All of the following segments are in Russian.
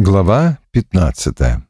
Глава 15.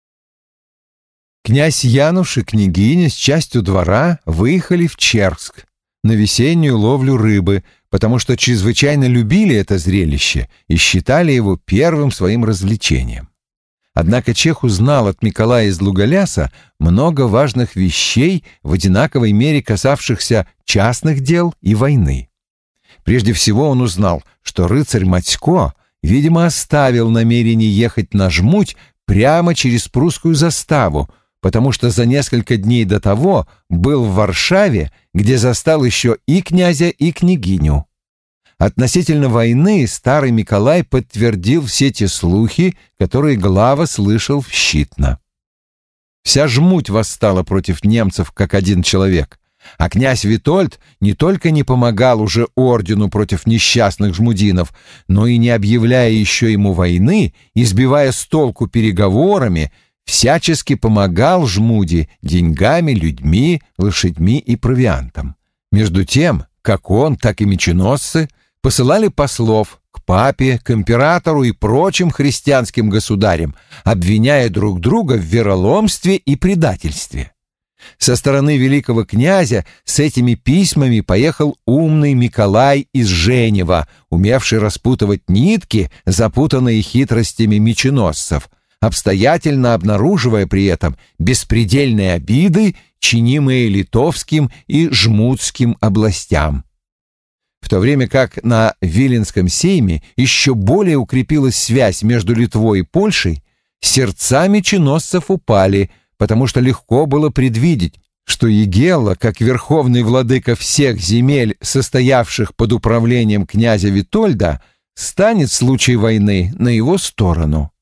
Князь Януш и княгиня с частью двора выехали в Черксск на весеннюю ловлю рыбы, потому что чрезвычайно любили это зрелище и считали его первым своим развлечением. Однако чех узнал от Миколая из Луголяса много важных вещей, в одинаковой мере касавшихся частных дел и войны. Прежде всего он узнал, что рыцарь Матько, видимо, оставил намерение ехать на Жмуть прямо через прусскую заставу, потому что за несколько дней до того был в Варшаве, где застал еще и князя, и княгиню. Относительно войны старый Миколай подтвердил все те слухи, которые Глава слышал в Щитно. Вся Жмуть восстала против немцев как один человек, а князь Витольд не только не помогал уже ордену против несчастных жмудинов, но и, не объявляя еще ему войны, избивая с толку переговорами, всячески помогал Жмуди деньгами, людьми, лошадьми и провиантом. Между тем, как он, так и меченосцы посылали послов к папе, к императору и прочим христианским государям, обвиняя друг друга в вероломстве и предательстве. Со стороны великого князя с этими письмами поехал умный Миколай из Женева, умевший распутывать нитки, запутанные хитростями меченосцев, обстоятельно обнаруживая при этом беспредельные обиды, чинимые литовским и жмутским областям. В то время как на Виленском сейме еще более укрепилась связь между Литвой и Польшей, сердца меченосцев упали, потому что легко было предвидеть, что Егелла, как верховный владыка всех земель, состоявших под управлением князя Витольда, станет в случае войны на его сторону.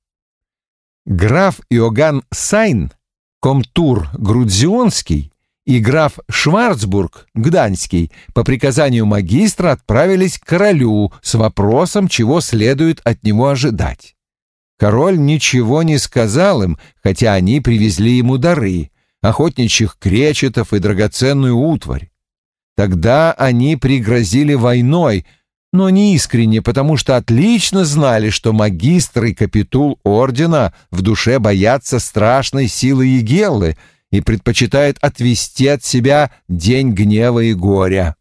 Граф Иоганн Сайн, комтур Грудзионский, и граф Шварцбург, Гданьский, по приказанию магистра отправились к королю с вопросом, чего следует от него ожидать. Король ничего не сказал им, хотя они привезли ему дары, охотничьих кречетов и драгоценную утварь. Тогда они пригрозили войной, но не искренне, потому что отлично знали, что магистр и капитул ордена в душе боятся страшной силы Егеллы и предпочитают отвести от себя день гнева и горя.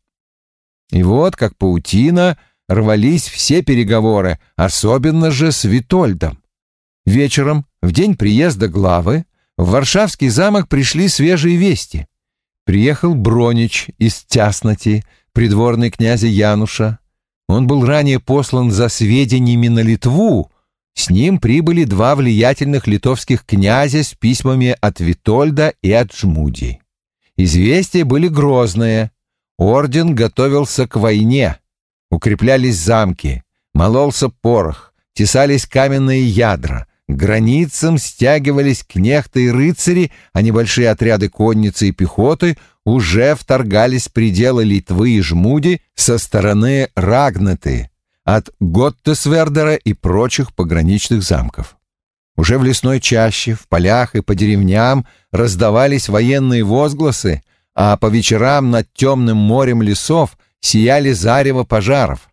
И вот, как паутина, рвались все переговоры, особенно же с Витольдом. Вечером, в день приезда Главы, в Варшавский замок пришли свежие вести. Приехал Бронич из Тясноти, придворный князя Януша. Он был ранее послан за сведениями на Литву. С ним прибыли два влиятельных литовских князя с письмами от Витольда и от Жмуди. Известия были грозные. Орден готовился к войне. Укреплялись замки, мололся порох, тесались каменные ядра. К границам стягивались кнехты и рыцари, а небольшие отряды конницы и пехоты уже вторгались в пределы Литвы и Жмуди со стороны Рагнеты, от Готтесвердера и прочих пограничных замков. Уже в лесной чаще, в полях и по деревням раздавались военные возгласы, а по вечерам над темным морем лесов сияли зарево пожаров.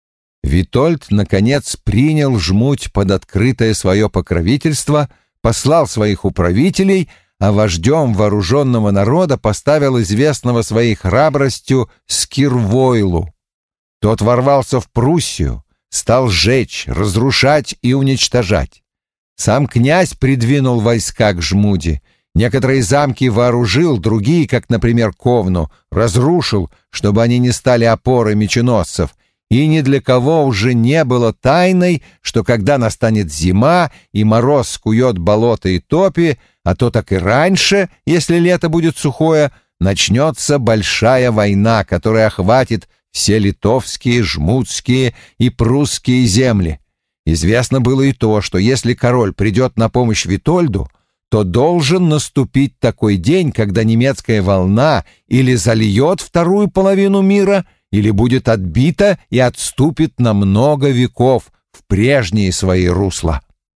Витольд, наконец, принял Жмуть под открытое свое покровительство, послал своих управителей, а вождем вооруженного народа поставил известного своей храбростью Скирвойлу. Тот ворвался в Пруссию, стал жечь, разрушать и уничтожать. Сам князь придвинул войска к Жмуди, некоторые замки вооружил, другие, как, например, Ковну, разрушил, чтобы они не стали опорой меченосцев, и ни для кого уже не было тайной, что когда настанет зима и мороз скует болото и топи, а то так и раньше, если лето будет сухое, начнется большая война, которая охватит все литовские, жмутские и прусские земли. Известно было и то, что если король придет на помощь Витольду, то должен наступить такой день, когда немецкая волна или зальет вторую половину мира, или будет отбита и отступит на много веков в прежние свои русла.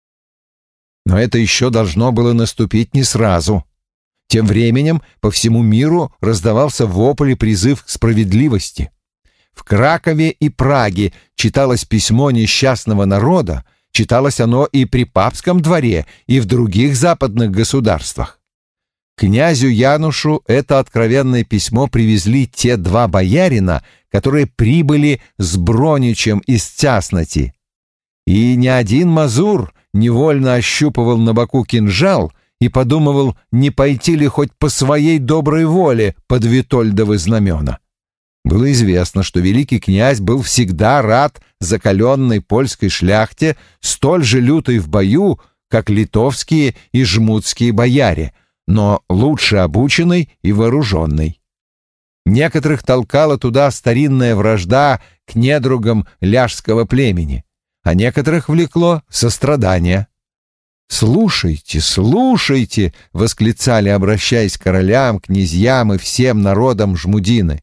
Но это еще должно было наступить не сразу. Тем временем по всему миру раздавался вопль и призыв к справедливости. В Кракове и Праге читалось письмо несчастного народа, читалось оно и при папском дворе, и в других западных государствах. Князю Янушу это откровенное письмо привезли те два боярина, которые прибыли с Броничем из Цяснати. И ни один мазур невольно ощупывал на боку кинжал и подумывал, не пойти ли хоть по своей доброй воле под Витольдовы знамена. Было известно, что великий князь был всегда рад закаленной польской шляхте, столь же лютой в бою, как литовские и жмутские бояре, но лучше обученной и вооруженной. Некоторых толкала туда старинная вражда к недругам ляжского племени, а некоторых влекло сострадание. «Слушайте, слушайте!» — восклицали, обращаясь к королям, князьям и всем народам жмудины.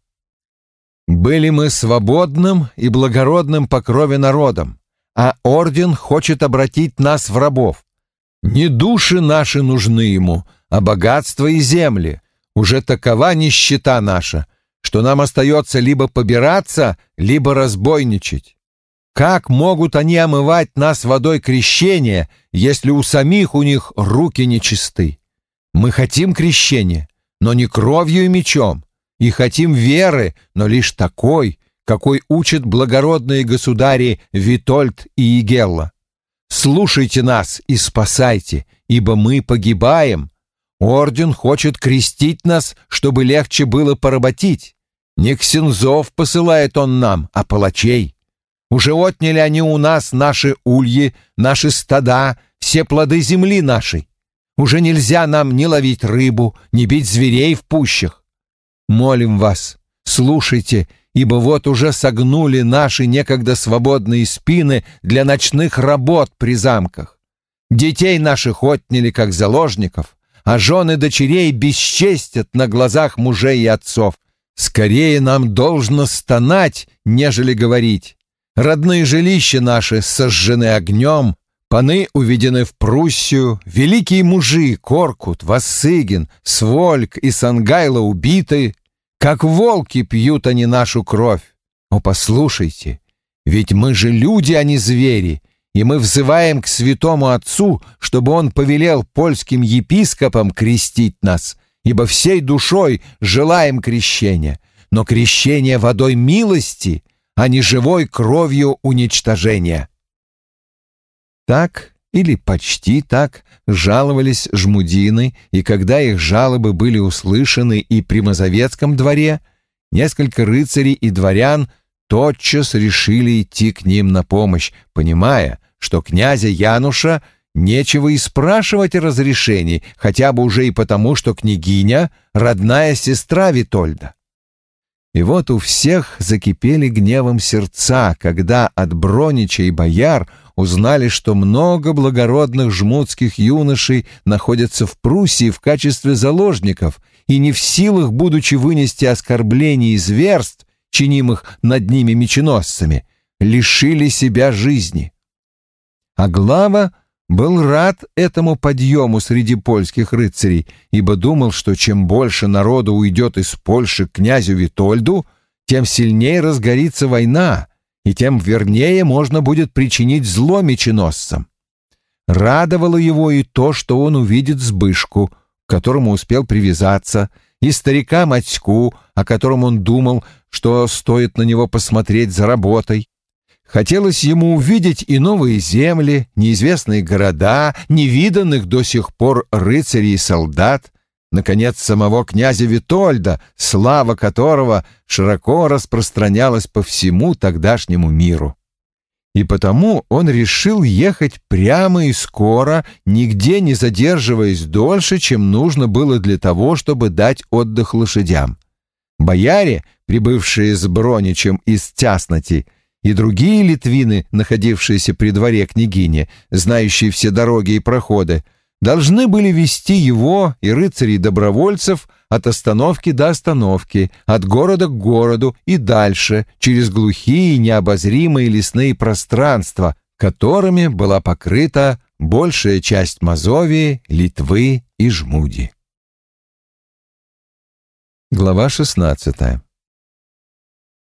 «Были мы свободным и благородным по крови народом, а орден хочет обратить нас в рабов. Не души наши нужны ему, а богатство и земли. Уже такова нищета наша, что нам остается либо побираться, либо разбойничать. Как могут они омывать нас водой крещения, если у самих у них руки нечисты? Мы хотим крещения, но не кровью и мечом, и хотим веры, но лишь такой, какой учат благородные государи Витольд и Егелла. Слушайте нас и спасайте, ибо мы погибаем. Орден хочет крестить нас, чтобы легче было поработить. Не ксензов посылает он нам, а палачей. Уже отняли они у нас наши ульи, наши стада, все плоды земли нашей. Уже нельзя нам ни ловить рыбу, ни бить зверей в пущах. Молим вас, слушайте, ибо вот уже согнули наши некогда свободные спины для ночных работ при замках. Детей наших отняли как заложников, а жены дочерей бесчестят на глазах мужей и отцов. Скорее нам должно стонать, нежели говорить. Родные жилища наши сожжены огнем, паны уведены в Пруссию, великие мужи Коркут, Вассыгин, Свольк и Сангайло убиты. Как волки пьют они нашу кровь. О, послушайте, ведь мы же люди, а не звери, и мы взываем к святому Отцу, чтобы он повелел польским епископам крестить нас, ибо всей душой желаем крещения, но крещение водой милости, а не живой кровью уничтожения». Так или почти так жаловались жмудины, и когда их жалобы были услышаны и при Мазовецком дворе, несколько рыцарей и дворян тотчас решили идти к ним на помощь, понимая, что князя Януша нечего и спрашивать о разрешении, хотя бы уже и потому, что княгиня — родная сестра Витольда. И вот у всех закипели гневом сердца, когда от Бронича и бояр узнали, что много благородных жмутских юношей находятся в Пруссии в качестве заложников и не в силах, будучи вынести оскорблений и зверств, чинимых над ними меченосцами, лишили себя жизни. А Глава был рад этому подъему среди польских рыцарей, ибо думал, что чем больше народу уйдет из Польши к князю Витольду, тем сильнее разгорится война, и тем вернее можно будет причинить зло меченосцам. Радовало его и то, что он увидит Збышку, к которому успел привязаться, и старика Матьку, о котором он думал, что стоит на него посмотреть за работой. Хотелось ему увидеть и новые земли, неизвестные города, невиданных до сих пор рыцарей и солдат, наконец, самого князя Витольда, слава которого широко распространялась по всему тогдашнему миру. И потому он решил ехать прямо и скоро, нигде не задерживаясь дольше, чем нужно было для того, чтобы дать отдых лошадям. Бояре, прибывшие с Броничем из Цяснати, и другие литвины, находившиеся при дворе княгини, знающие все дороги и проходы, должны были вести его и рыцарей-добровольцев от остановки до остановки, от города к городу и дальше, через глухие необозримые лесные пространства, которыми была покрыта большая часть Мазовии, Литвы и Жмуди. Глава 16.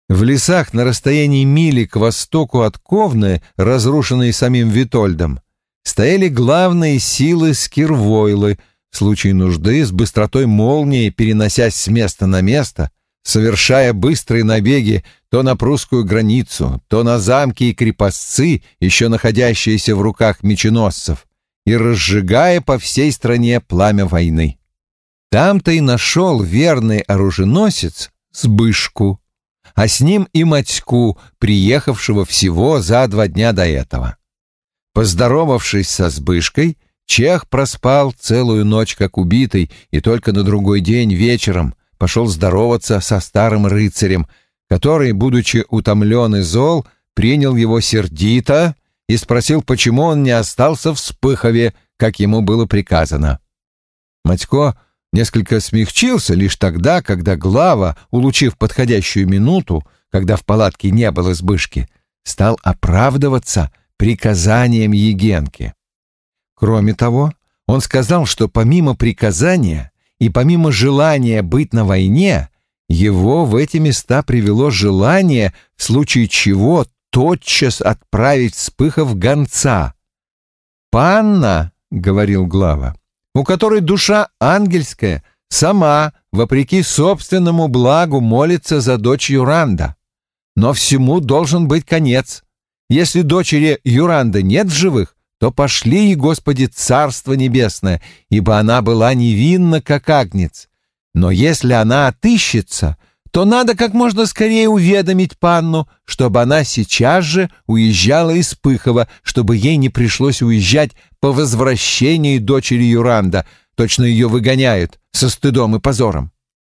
В лесах на расстоянии мили к востоку от Ковны, разрушенной самим Витольдом, стояли главные силы Скирвойлы, в случае нужды с быстротой молнии переносясь с места на место, совершая быстрые набеги то на прусскую границу, то на замки и крепостцы, еще находящиеся в руках меченосцев, и разжигая по всей стране пламя войны. Там-то и нашел верный оруженосец Сбышку, а с ним и Матьку, приехавшего всего за 2 дня до этого. Поздоровавшись со Сбышкой, чех проспал целую ночь как убитый и только на другой день вечером пошел здороваться со старым рыцарем, который, будучи утомлен и зол, принял его сердито и спросил, почему он не остался в Спыхове, как ему было приказано. Матько несколько смягчился лишь тогда, когда Глава, улучив подходящую минуту, когда в палатке не было Сбышки, стал оправдываться приказанием Егенки. Кроме того, он сказал, что помимо приказания и помимо желания быть на войне, его в эти места привело желание, в случае чего тотчас отправить в Спыхов гонца. «Панна, — говорил Глава, — у которой душа ангельская, сама, вопреки собственному благу, молится за дочь Юранда. Но всему должен быть конец. Если дочери Юранда нет в живых, то пошли ей, Господи, Царство Небесное, ибо она была невинна, как агнец. Но если она отыщется, то надо как можно скорее уведомить панну, чтобы она сейчас же уезжала из Пыхова, чтобы ей не пришлось уезжать по возвращении дочери Юранда, точно ее выгоняют со стыдом и позором».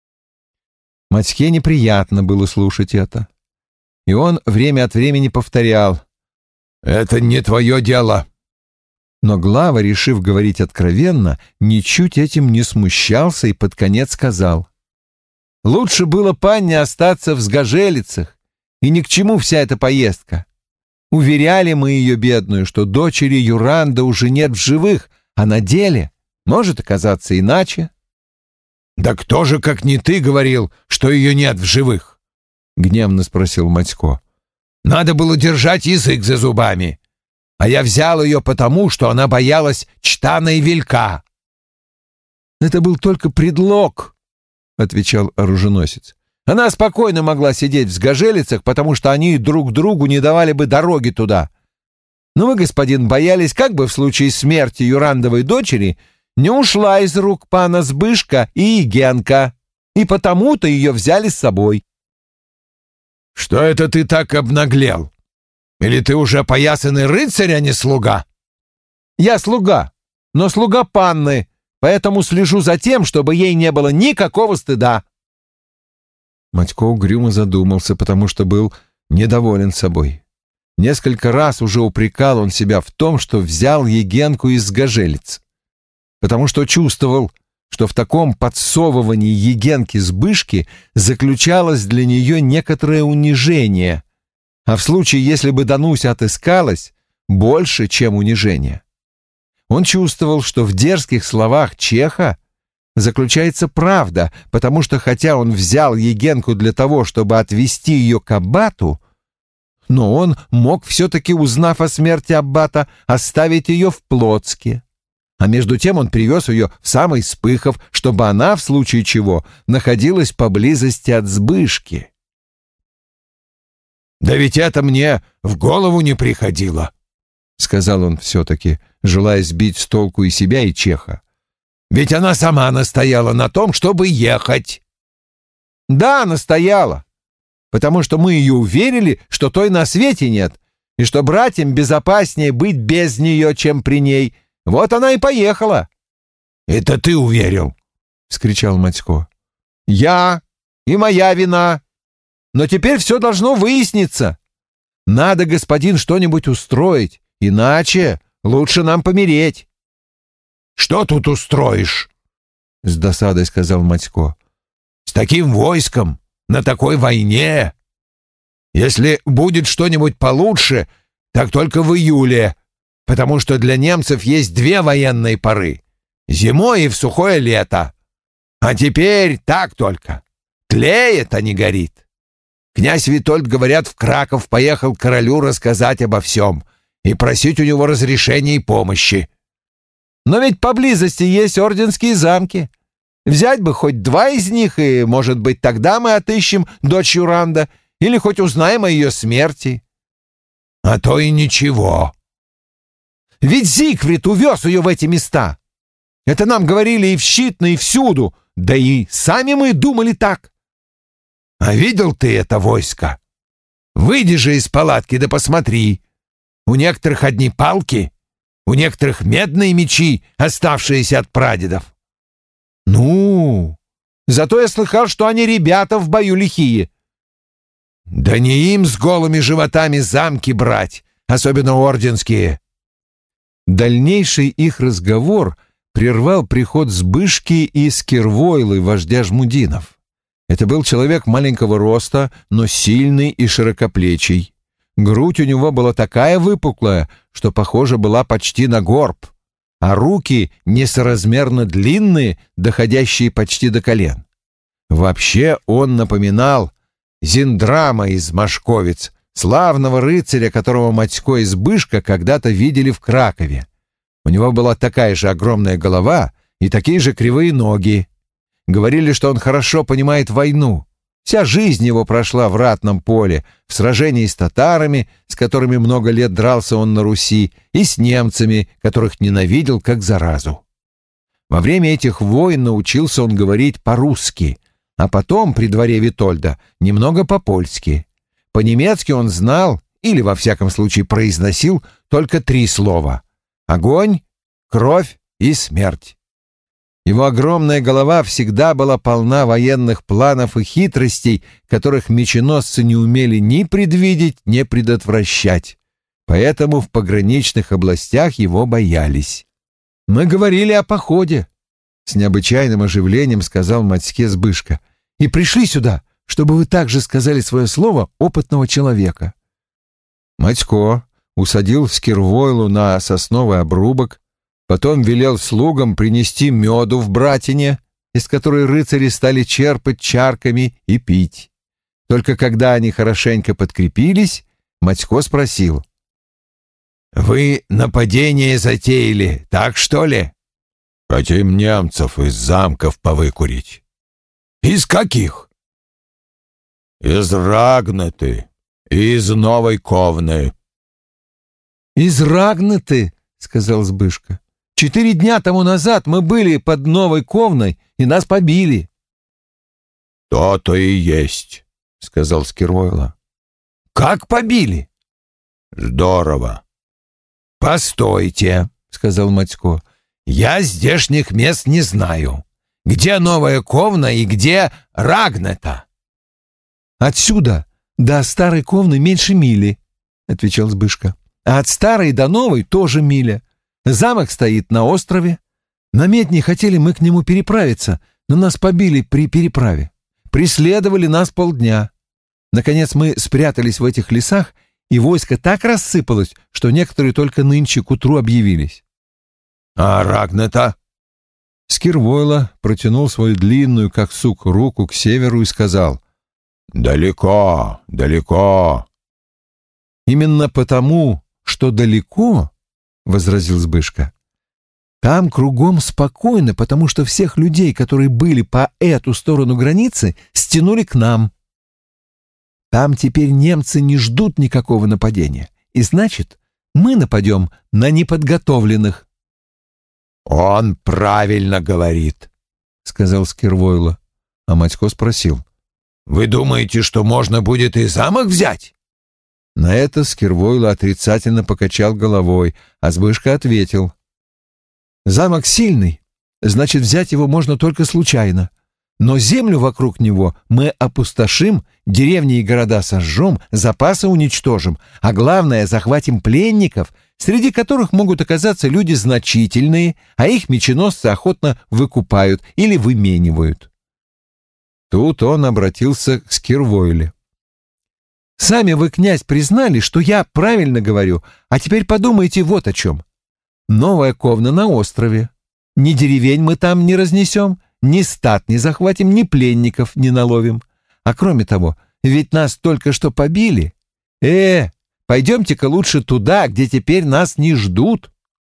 Матьке неприятно было слушать это, и он время от времени повторял: «Это не твое дело». Но Глава, решив говорить откровенно, ничуть этим не смущался и под конец сказал: «Лучше было панне остаться в Сгожелицах, и ни к чему вся эта поездка. Уверяли мы ее, бедную, что дочери Юранда уже нет в живых, а на деле может оказаться иначе». «Да кто же, как не ты, говорил, что ее нет в живых?» — гневно спросил Матько. «Надо было держать язык за зубами. А я взял ее потому, что она боялась Чтана и Велька». «Это был только предлог», — отвечал оруженосец. «Она спокойно могла сидеть в Сгожелицах, потому что они друг другу не давали бы дороги туда. Но вы, господин, боялись, как бы в случае смерти Юрандовой дочери не ушла из рук пана Сбышка и Егенка, и потому-то ее взяли с собой». «Что это ты так обнаглел? Или ты уже поясанный рыцарь, а не слуга?» «Я слуга, но слуга панны, поэтому слежу за тем, чтобы ей не было никакого стыда». Матько угрюмо задумался, потому что был недоволен собой. Несколько раз уже упрекал он себя в том, что взял Егенку из Сгожелиц, потому что чувствовал, что в таком подсовывании Егенки Сбышки заключалось для нее некоторое унижение, а в случае, если бы Дануся отыскалась, больше, чем унижение. Он чувствовал, что в дерзких словах чеха заключается правда, потому что хотя он взял Егенку для того, чтобы отвезти ее к аббату, но он мог все-таки, узнав о смерти аббата, оставить ее в Плотске. А между тем он привез ее в самый Спыхов, чтобы она, в случае чего, находилась поблизости от Сбышки. «Да ведь это мне в голову не приходило», — сказал он все-таки, желая сбить с толку и себя, и чеха. «Ведь она сама настояла на том, чтобы ехать». «Да, настояла, потому что мы ее уверили, что той на свете нет, и что братьям безопаснее быть без нее, чем при ней. Вот она и поехала». «Это ты уверил?» — вскричал Матько. «Я и моя вина. Но теперь все должно выясниться. Надо, господин, что-нибудь устроить, иначе лучше нам помереть». «Что тут устроишь?» — с досадой сказал Матько. «С таким войском, на такой войне. Если будет что-нибудь получше, так только в июле, потому что для немцев есть 2 военные поры — зимой и в сухое лето. А теперь так только. Тлеет, а не горит. Князь Витольд, говорят, в Краков поехал к королю рассказать обо всем и просить у него разрешения и помощи. Но ведь поблизости есть орденские замки. Взять бы хоть 2 из них, и, может быть, тогда мы отыщем дочь Юранда или хоть узнаем о ее смерти. А то и ничего. Ведь Зигфрид увез ее в эти места. Это нам говорили и в Щитно, и всюду, да и сами мы думали так. А видел ты это войско? Выйди же из палатки да посмотри. У некоторых одни палки, у некоторых медные мечи, оставшиеся от прадедов. Ну, зато я слыхал, что они ребята в бою лихие. Да не им с голыми животами замки брать, особенно орденские. Дальнейший их разговор прервал приход Збышки и Скирвойлы, вождя жмудинов. Это был человек маленького роста, но сильный и широкоплечий. Грудь у него была такая выпуклая, что, похоже, была почти на горб, а руки несоразмерно длинные, доходящие почти до колен. Вообще он напоминал Зиндрама из Машковец, славного рыцаря, которого Матько и Збышка когда-то видели в Кракове. У него была такая же огромная голова и такие же кривые ноги. Говорили, что он хорошо понимает войну. Вся жизнь его прошла в ратном поле, в сражении с татарами, с которыми много лет дрался он на Руси, и с немцами, которых ненавидел как заразу. Во время этих войн научился он говорить по-русски, а потом при дворе Витольда немного по-польски. По-немецки он знал, или во всяком случае произносил, только 3 слова: огонь, кровь и смерть. Его огромная голова всегда была полна военных планов и хитростей, которых меченосцы не умели ни предвидеть, ни предотвращать. Поэтому в пограничных областях его боялись. «Мы говорили о походе», — с необычайным оживлением сказал Матьке Збышка, «и пришли сюда, чтобы вы также сказали свое слово опытного человека». Матько усадил Скирвойлу на сосновый обрубок, потом велел слугам принести меду в братине, из которой рыцари стали черпать чарками и пить. Только когда они хорошенько подкрепились, Матько спросил: «Вы нападение затеяли, так что ли?» «Хотим немцев из замков повыкурить». «Из каких?» «Из Рагнаты и из Новой Ковны». «Из Рагнаты», — сказал Збышка. 4 дня тому назад мы были под Новой Ковной, и нас побили». «То-то и есть», — сказал Скирвойла. «Как побили?» «Здорово». «Постойте», — сказал Матько, — «я здешних мест не знаю. Где Новая Ковна и где Рагната?» «Отсюда до Старой Ковны меньше мили», — отвечал Збышка. «А от Старой до Новой тоже миля. Замок стоит на острове. На Медне хотели мы к нему переправиться, но нас побили при переправе. Преследовали нас полдня. Наконец мы спрятались в этих лесах, и войско так рассыпалось, что некоторые только нынче к утру объявились». «А Рагната?» Скирвойла протянул свою длинную, как сук, руку к северу и сказал: «Далеко, далеко». «Именно потому, что далеко, — возразил Збышка, — там кругом спокойно, потому что всех людей, которые были по эту сторону границы, стянули к нам. Там теперь немцы не ждут никакого нападения, и значит, мы нападем на неподготовленных». «Он правильно говорит», — сказал Скирвойла. А Матько спросил: «Вы думаете, что можно будет и замок взять?» На это Скирвойла отрицательно покачал головой, а Збышка ответил: «Замок сильный, значит, взять его можно только случайно. Но землю вокруг него мы опустошим, деревни и города сожжем, запасы уничтожим, а главное, захватим пленников, среди которых могут оказаться люди значительные, а их меченосцы охотно выкупают или выменивают». Тут он обратился к Скирвойле: «Сами вы, князь, признали, что я правильно говорю, а теперь подумайте вот о чем. Новая Ковна на острове. Ни деревень мы там не разнесем, ни стад не захватим, ни пленников не наловим. А кроме того, ведь нас только что побили. Пойдемте-ка лучше туда, где теперь нас не ждут».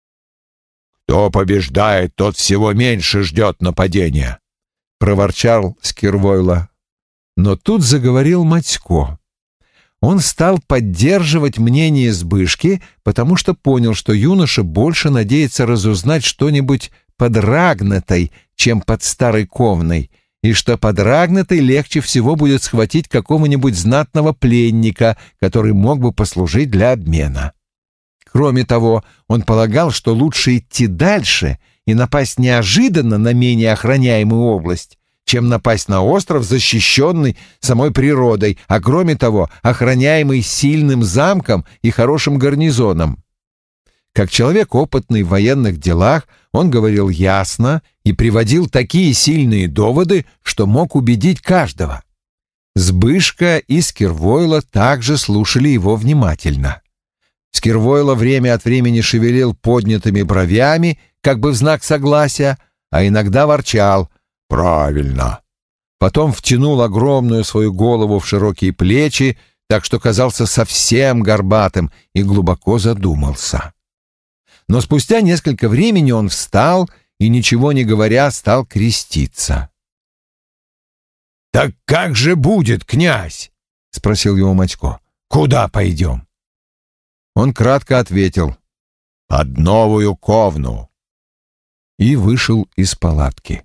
«Кто побеждает, тот всего меньше ждет нападения», — проворчал Скирвойло. Но тут заговорил Матько. Он стал поддерживать мнение Збышки, потому что понял, что юноша больше надеется разузнать что-нибудь под Рагнатой, чем под Старой Ковной, и что под Рагнатой легче всего будет схватить какого-нибудь знатного пленника, который мог бы послужить для обмена. Кроме того, он полагал, что лучше идти дальше и напасть неожиданно на менее охраняемую область, чем напасть на остров, защищенный самой природой, а кроме того, охраняемый сильным замком и хорошим гарнизоном. Как человек, опытный в военных делах, он говорил ясно и приводил такие сильные доводы, что мог убедить каждого. Збышка и Скирвойло также слушали его внимательно. Скирвойло время от времени шевелил поднятыми бровями, как бы в знак согласия, а иногда ворчал: «Правильно». Потом втянул огромную свою голову в широкие плечи, так что казался совсем горбатым, и глубоко задумался. Но спустя несколько времени он встал и, ничего не говоря, стал креститься. «Так как же будет, князь?» — спросил его Матько. «Куда пойдем?» Он кратко ответил: «Под Новую Ковну», и вышел из палатки.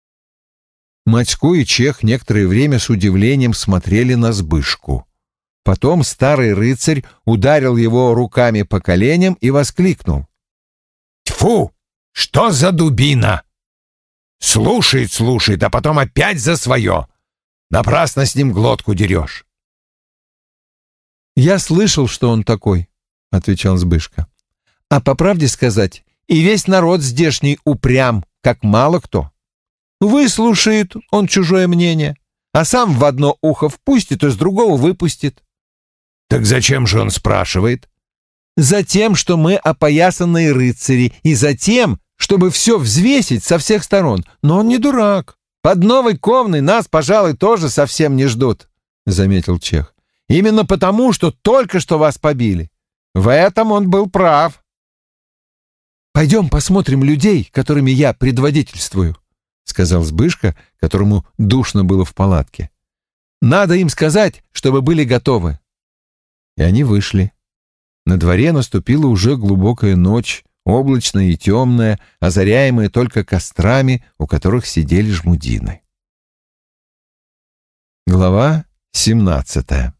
Матько и Чех некоторое время с удивлением смотрели на Збышку. Потом старый рыцарь ударил его руками по коленям и воскликнул: «Тьфу! Что за дубина? Слушает, а потом опять за свое. Напрасно с ним глотку дерешь». «Я слышал, что он такой», — отвечал Збышка. «А по правде сказать, и весь народ здешний упрям, как мало кто. Выслушает он чужое мнение, а сам в одно ухо впустит, из другого выпустит». «Так зачем же он спрашивает?» «Затем, что мы опоясанные рыцари, и затем, чтобы все взвесить со всех сторон. Но он не дурак. Под Новой Ковной нас, пожалуй, тоже совсем не ждут», — заметил Чех. «Именно потому, что только что вас побили. В этом он был прав». «Пойдем посмотрим людей, которыми я предводительствую», — сказал Збышка, которому душно было в палатке. «Надо им сказать, чтобы были готовы». И они вышли. На дворе наступила уже глубокая ночь, облачная и темная, озаряемая только кострами, у которых сидели жмудины. Глава 17.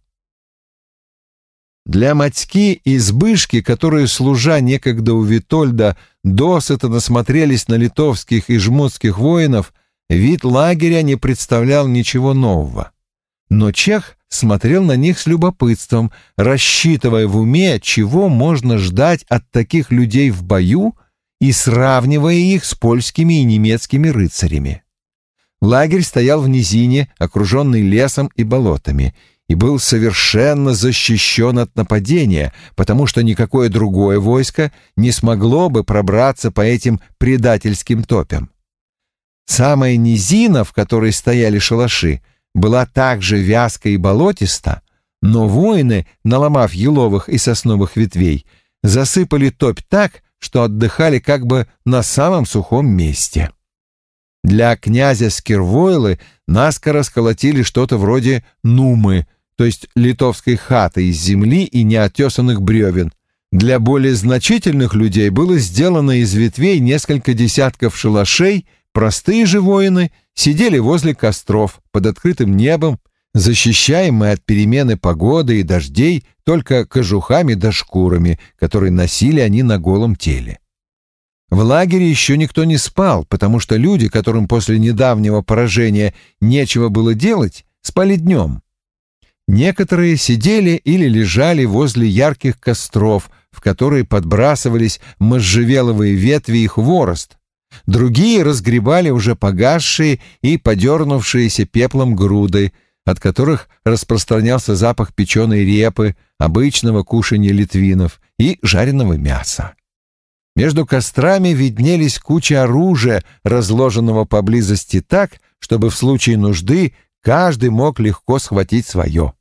Для Матьки и Збышки, которые, служа некогда у Витольда, досыта насмотрелись на литовских и жмутских воинов, вид лагеря не представлял ничего нового. Но Чех смотрел на них с любопытством, рассчитывая в уме, чего можно ждать от таких людей в бою, и сравнивая их с польскими и немецкими рыцарями. Лагерь стоял в низине, окруженный лесом и болотами, и был совершенно защищен от нападения, потому что никакое другое войско не смогло бы пробраться по этим предательским топям. Самая низина, в которой стояли шалаши, была также вязка и болотиста, но воины, наломав еловых и сосновых ветвей, засыпали топь так, что отдыхали как бы на самом сухом месте. Для князя Скирвойлы наскоро сколотили что-то вроде нумы, то есть литовской хаты из земли и неотесанных бревен. Для более значительных людей было сделано из ветвей несколько десятков шалашей. Простые же воины сидели возле костров под открытым небом, защищаемые от перемены погоды и дождей только кожухами да шкурами, которые носили они на голом теле. В лагере еще никто не спал, потому что люди, которым после недавнего поражения нечего было делать, спали днем. Некоторые сидели или лежали возле ярких костров, в которые подбрасывались можжевеловые ветви и хворост. Другие разгребали уже погасшие и подернувшиеся пеплом груды, от которых распространялся запах печеной репы, обычного кушанья литвинов и жареного мяса. Между кострами виднелись кучи оружия, разложенного поблизости так, чтобы в случае нужды каждый мог легко схватить свое.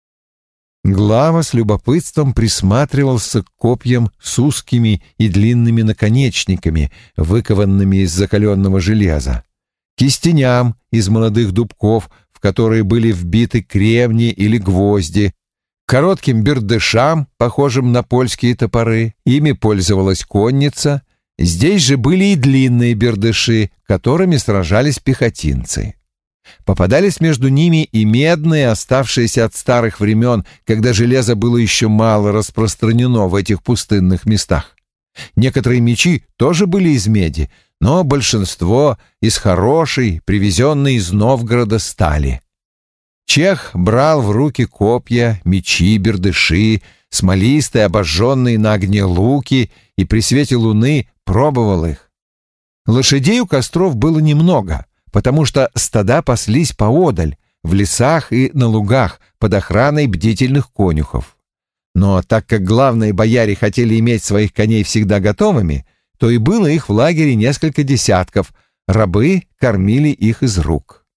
Глава с любопытством присматривался к копьям с узкими и длинными наконечниками, выкованными из закаленного железа, кистеням из молодых дубков, в которые были вбиты кремни или гвозди, коротким бердышам, похожим на польские топоры. Ими пользовалась конница. Здесь же были и длинные бердыши, которыми сражались пехотинцы. Попадались между ними и медные, оставшиеся от старых времен, когда железо было еще мало распространено в этих пустынных местах. Некоторые мечи тоже были из меди, но большинство из хорошей, привезенной из Новгорода стали. Чех брал в руки копья, мечи, бердыши, смолистые, обожженные на огне луки, и при свете луны пробовал их. Лошадей у костров было немного, потому что стада паслись поодаль, в лесах и на лугах, под охраной бдительных конюхов. Но так как главные бояре хотели иметь своих коней всегда готовыми, то и было их в лагере несколько десятков, рабы кормили их из рук.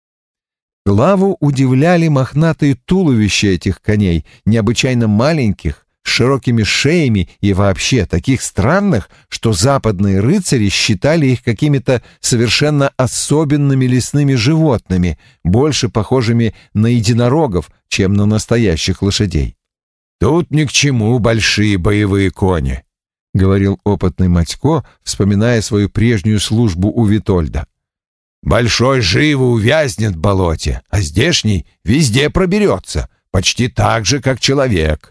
Главу удивляли мохнатые туловища этих коней, необычайно маленьких, с широкими шеями и вообще таких странных, что западные рыцари считали их какими-то совершенно особенными лесными животными, больше похожими на единорогов, чем на настоящих лошадей. «Тут ни к чему большие боевые кони», — говорил опытный Матько, вспоминая свою прежнюю службу у Витольда. «Большой живо увязнет в болоте, а здешний везде проберется, почти так же, как человек».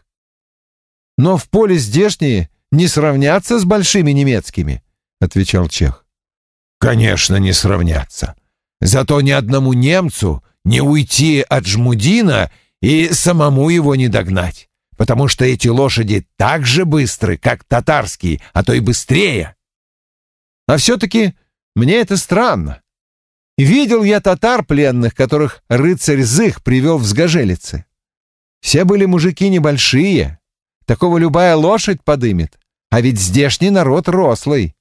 «Но в поле здешние не сравнятся с большими немецкими», — отвечал чех. «Конечно, не сравнятся. Зато ни одному немцу не уйти от Жмудина и самому его не догнать, потому что эти лошади так же быстры, как татарские, а то и быстрее». «А все-таки мне это странно. Видел я татар пленных, которых рыцарь Зых привел в Сгожелицы. Все были мужики небольшие. Такого любая лошадь подымет, а ведь здешний народ рослый».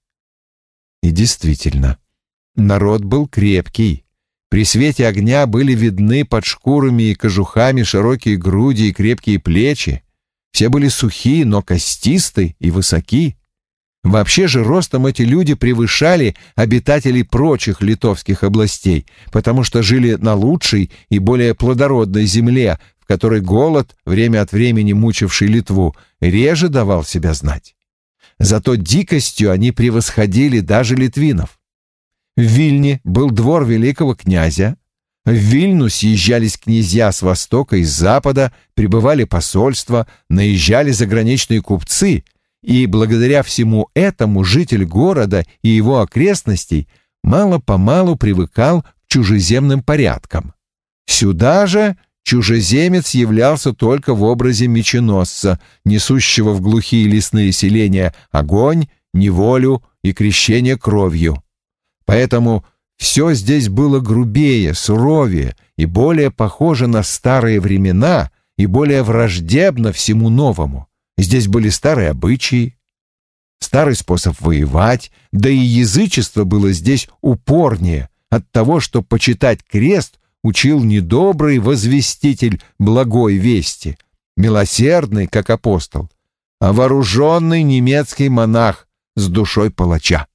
И действительно, народ был крепкий. При свете огня были видны под шкурами и кожухами широкие груди и крепкие плечи. Все были сухие, но костисты и высоки. Вообще же ростом эти люди превышали обитателей прочих литовских областей, потому что жили на лучшей и более плодородной земле, в которой голод, время от времени мучивший Литву, реже давал себя знать. Зато дикостью они превосходили даже литвинов. В Вильне был двор великого князя. В Вильну съезжались князья с востока и с запада, прибывали посольства, наезжали заграничные купцы, и благодаря всему этому житель города и его окрестностей мало-помалу привыкал к чужеземным порядкам. Сюда же чужеземец являлся только в образе меченосца, несущего в глухие лесные селения огонь, неволю и крещение кровью. Поэтому все здесь было грубее, суровее и более похоже на старые времена и более враждебно всему новому. Здесь были старые обычаи, старый способ воевать, да и язычество было здесь упорнее от того, что почитать крест учил недобрый возвеститель благой вести, милосердный, как апостол, а вооруженный немецкий монах с душой палача.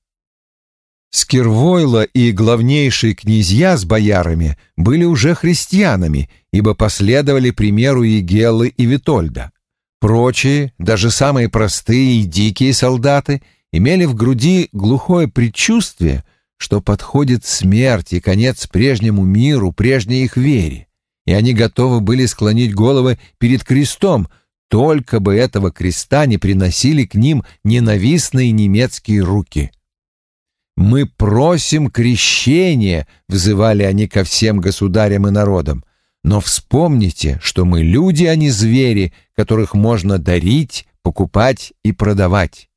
Скирвойло и главнейшие князья с боярами были уже христианами, ибо последовали примеру Егеллы и Витольда. Прочие, даже самые простые и дикие солдаты, имели в груди глухое предчувствие, что подходит смерть и конец прежнему миру, прежней их вере, и они готовы были склонить головы перед крестом, только бы этого креста не приносили к ним ненавистные немецкие руки. «Мы просим крещения», — взывали они ко всем государям и народам, «но вспомните, что мы люди, а не звери, которых можно дарить, покупать и продавать».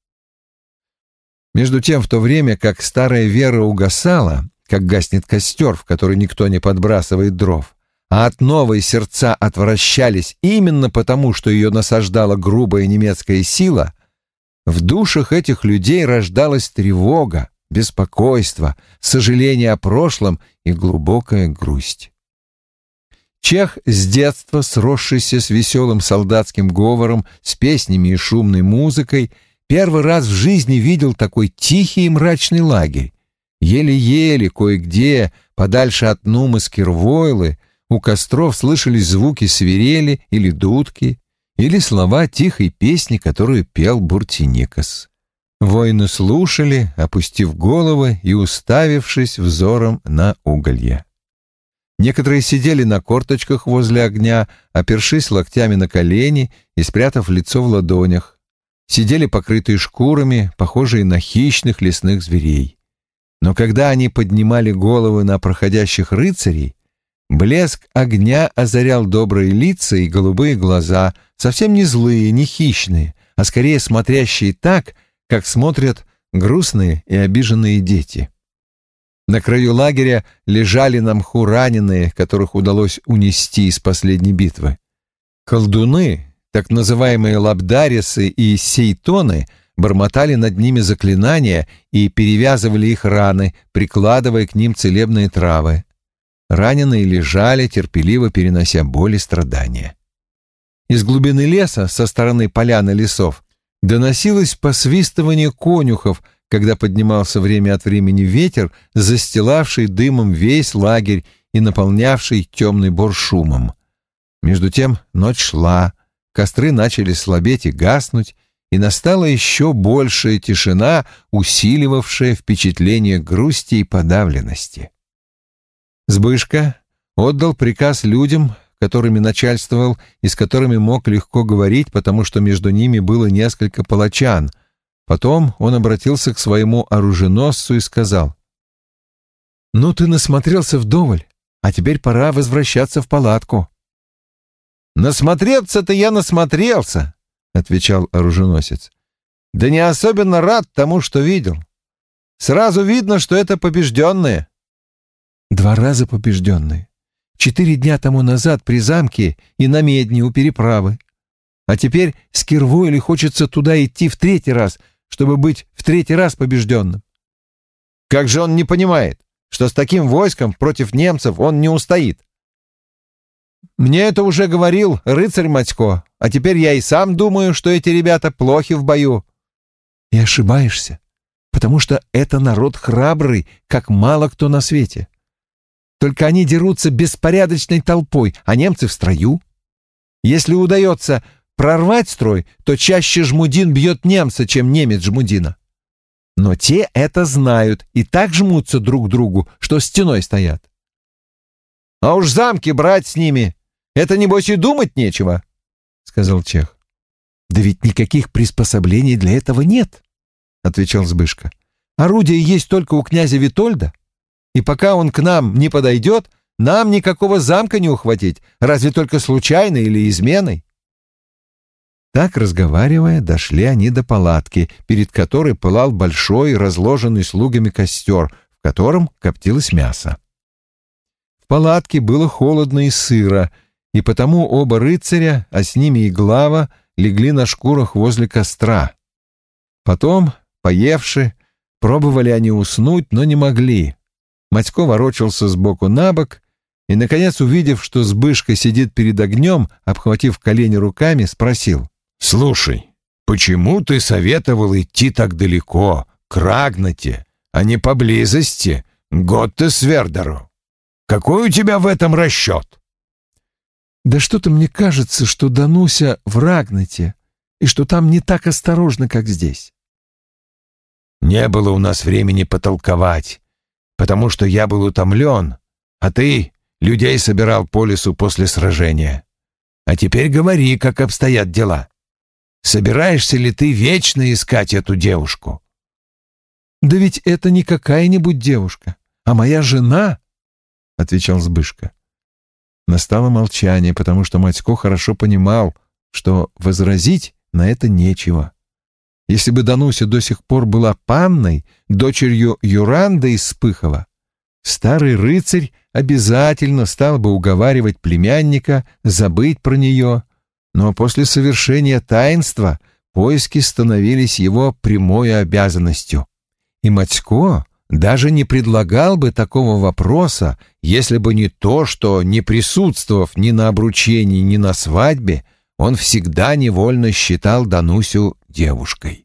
Между тем, в то время как старая вера угасала, как гаснет костер, в который никто не подбрасывает дров, а от новой сердца отвращались именно потому, что ее насаждала грубая немецкая сила, в душах этих людей рождалась тревога, беспокойство, сожаление о прошлом и глубокая грусть. Чех, с детства сросшийся с веселым солдатским говором, с песнями и шумной музыкой, первый раз в жизни видел такой тихий и мрачный лагерь. Еле-еле, кое-где, подальше от Нумы Скирвойлы, у костров слышались звуки свирели или дудки, или слова тихой песни, которую пел Буртиникас. Воины слушали, опустив головы и уставившись взором на уголья. Некоторые сидели на корточках возле огня, опершись локтями на колени и спрятав лицо в ладонях. Сидели покрытые шкурами, похожие на хищных лесных зверей. Но когда они поднимали головы на проходящих рыцарей, блеск огня озарял добрые лица и голубые глаза, совсем не злые, не хищные, а скорее смотрящие так, как смотрят грустные и обиженные дети. На краю лагеря лежали на мху раненые, которых удалось унести из последней битвы. Колдуны, так называемые лабдарисы и сейтоны, бормотали над ними заклинания и перевязывали их раны, прикладывая к ним целебные травы. Раненые лежали, терпеливо перенося боль и страдания. Из глубины леса, со стороны поляны лесов, доносилось посвистывание конюхов, когда поднимался время от времени ветер, застилавший дымом весь лагерь и наполнявший темный бор шумом. Между тем ночь шла, костры начали слабеть и гаснуть, и настала еще большая тишина, усиливавшая впечатление грусти и подавленности. Збышка отдал приказ людям, которыми начальствовал и с которыми мог легко говорить, потому что между ними было несколько палачан. Потом он обратился к своему оруженосцу и сказал: «Ну, ты насмотрелся вдоволь, а теперь пора возвращаться в палатку». «Насмотреться-то я насмотрелся», — отвечал оруженосец. «Да не особенно рад тому, что видел. Сразу видно, что это побежденные». 2 раза побежденные. 4 дня тому назад при замке и на Медне у переправы. А теперь Скирвойле хочется туда идти в 3-й раз, чтобы быть в 3-й раз побежденным. Как же он не понимает, что с таким войском против немцев он не устоит? Мне это уже говорил рыцарь Матько, а теперь я и сам думаю, что эти ребята плохи в бою. И ошибаешься, потому что это народ храбрый, как мало кто на свете. Только они дерутся беспорядочной толпой, а немцы в строю. Если удается прорвать строй, то чаще жмудин бьет немца, чем немец жмудина. Но те это знают и так жмутся друг к другу, что стеной стоят. А уж замки брать с ними, это, небось, и думать нечего, — сказал чех. Да ведь никаких приспособлений для этого нет, — отвечал Збышка. Орудие есть только у князя Витольда, и пока он к нам не подойдет, нам никакого замка не ухватить, разве только случайно или изменой. Так, разговаривая, дошли они до палатки, перед которой пылал большой, разложенный слугами костер, в котором коптилось мясо. В палатке было холодно и сыро, и потому оба рыцаря, а с ними и глава, легли на шкурах возле костра. Потом, поевши, пробовали они уснуть, но не могли. Матько ворочался сбоку на бок и, наконец, увидев, что Збышка сидит перед огнем, обхватив колени руками, спросил: «Слушай, почему ты советовал идти так далеко, к Рагнате, а не поблизости, к Готтесвердеру? Какой у тебя в этом расчет?» «Да что-то мне кажется, что Дануся в Рагнате, и что там не так осторожно, как здесь». «Не было у нас времени потолковать, потому что я был утомлен, а ты людей собирал по лесу после сражения. А теперь говори, как обстоят дела. Собираешься ли ты вечно искать эту девушку?» «Да ведь это не какая-нибудь девушка, а моя жена», — отвечал Збышка. Настало молчание, потому что Матько хорошо понимал, что возразить на это нечего. Если бы Дануся до сих пор была панной, дочерью Юранда из Спыхова, старый рыцарь обязательно стал бы уговаривать племянника забыть про нее, но после совершения таинства поиски становились его прямой обязанностью. И Матько даже не предлагал бы такого вопроса, если бы не то, что, не присутствовав ни на обручении, ни на свадьбе, он всегда невольно считал Данусю девушкой.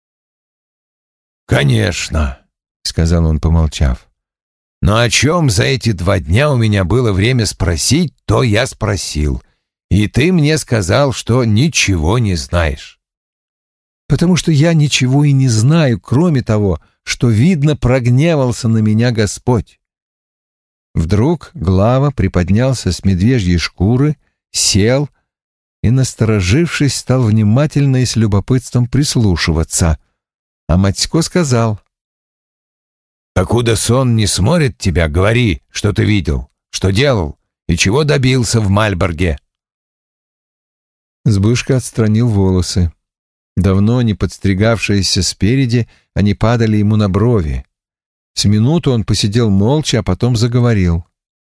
«Конечно», — сказал он, помолчав. «Но о чем за эти 2 дня у меня было время спросить, то я спросил. И ты мне сказал, что ничего не знаешь». «Потому что я ничего и не знаю, кроме того, что, видно, прогневался на меня Господь». Вдруг Глава приподнялся с медвежьей шкуры, сел и, насторожившись, стал внимательно и с любопытством прислушиваться. А Матько сказал: «Покуда сон не сморит тебя, говори, что ты видел, что делал и чего добился в Мальборге». Збышка отстранил волосы. Давно не подстригавшиеся спереди, они падали ему на брови. С минуту он посидел молча, а потом заговорил.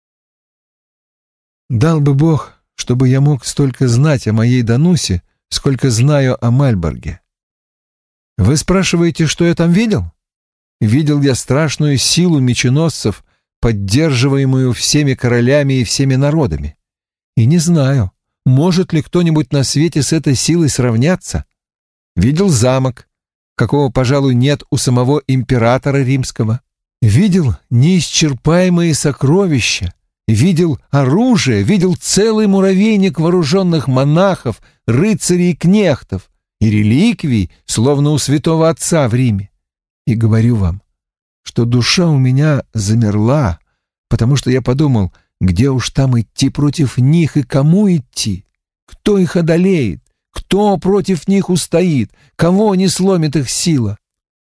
«Дал бы Бог, чтобы я мог столько знать о моей Данусе, сколько знаю о Мальборге. Вы спрашиваете, что я там видел? Видел я страшную силу меченосцев, поддерживаемую всеми королями и всеми народами. И не знаю, может ли кто-нибудь на свете с этой силой сравняться. Видел замок, какого, пожалуй, нет у самого императора римского. Видел неисчерпаемые сокровища, видел оружие, видел целый муравейник вооруженных монахов, рыцарей и кнехтов, и реликвий, словно у святого отца в Риме. И говорю вам, что душа у меня замерла, потому что я подумал, где уж там идти против них и кому идти, кто их одолеет, кто против них устоит, кого не сломит их сила.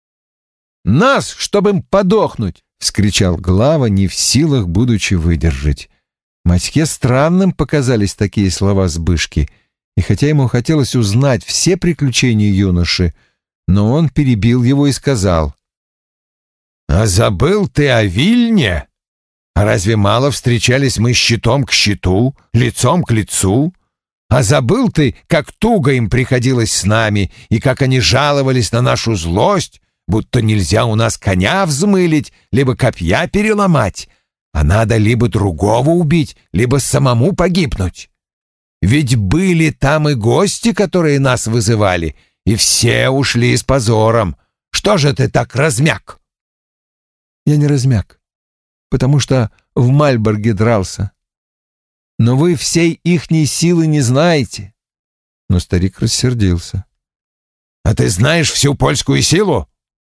«Нас, чтобы им подохнуть!» — вскричал Глава, не в силах, будучи, выдержать. Матьке странным показались такие слова Збышки, и хотя ему хотелось узнать все приключения юноши, но он перебил его и сказал: «А забыл ты о Вильне? А разве мало встречались мы щитом к щиту, лицом к лицу? А забыл ты, как туго им приходилось с нами, и как они жаловались на нашу злость, будто нельзя у нас коня взмылить, либо копья переломать, а надо либо другого убить, либо самому погибнуть? Ведь были там и гости, которые нас вызывали, и все ушли с позором. Что же ты так размяк?» «Я не размяк, потому что в Мальборге дрался. Но вы всей ихней силы не знаете». Но старик рассердился. «А ты знаешь всю польскую силу?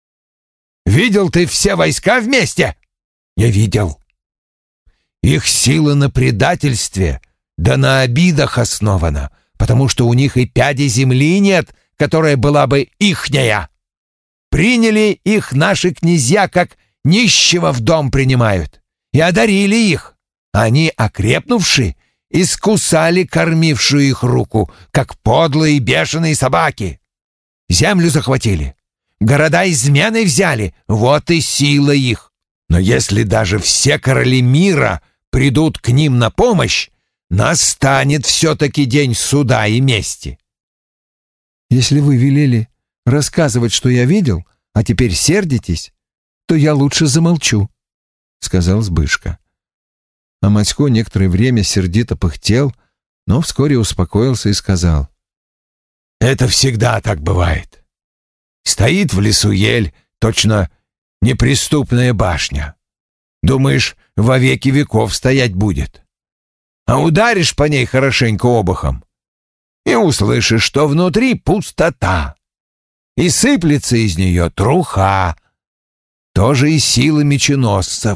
Видел ты все войска вместе?» «Не видел. Их сила на предательстве, да на обидах основана, потому что у них и пяди земли нет, которая была бы ихняя. Приняли их наши князья, как нищего в дом принимают, и одарили их. Они, окрепнувши, искусали кормившую их руку, как подлые бешеные собаки. Землю захватили, города изменой взяли, вот и сила их. Но если даже все короли мира придут к ним на помощь, настанет все-таки день суда и мести». «Если вы велели рассказывать, что я видел, а теперь сердитесь, то я лучше замолчу», — сказал Збышка. А Матько некоторое время сердито пыхтел, но вскоре успокоился и сказал: «Это всегда так бывает. Стоит в лесу ель, точно неприступная башня. Думаешь, во веки веков стоять будет. А ударишь по ней хорошенько обухом, и услышишь, что внутри пустота, и сыплется из нее труха, тоже и сила меченосцев.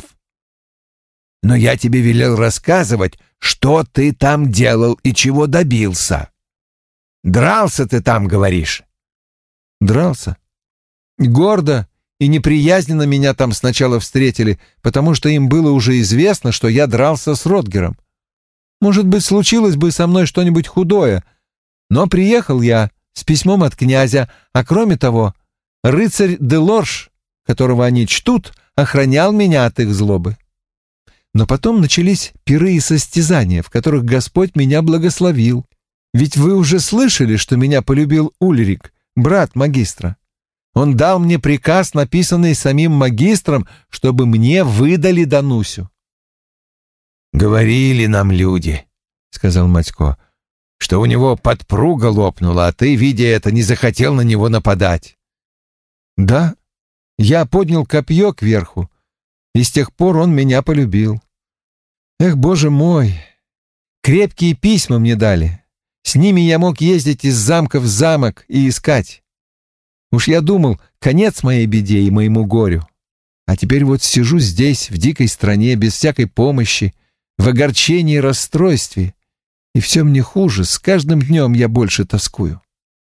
Но я тебе велел рассказывать, что ты там делал и чего добился. Дрался ты там, говоришь?» «Дрался. Гордо и неприязненно меня там сначала встретили, потому что им было уже известно, что я дрался с Ротгером. Может быть, случилось бы со мной что-нибудь худое, но приехал я с письмом от князя, а кроме того, рыцарь де Лорж, которого они чтут, охранял меня от их злобы. Но потом начались пиры и состязания, в которых Господь меня благословил. Ведь вы уже слышали, что меня полюбил Ульрик, брат магистра. Он дал мне приказ, написанный самим магистром, чтобы мне выдали Данусю. «Говорили нам люди», — сказал Матько, — «что у него подпруга лопнула, а ты, видя это, не захотел на него нападать». «Да, я поднял копье кверху, и с тех пор он меня полюбил. Эх, боже мой, крепкие письма мне дали. С ними я мог ездить из замка в замок и искать. Уж я думал, конец моей беде и моему горю. А теперь вот сижу здесь, в дикой стране, без всякой помощи, в огорчении и расстройстве, и все мне хуже, с каждым днем я больше тоскую».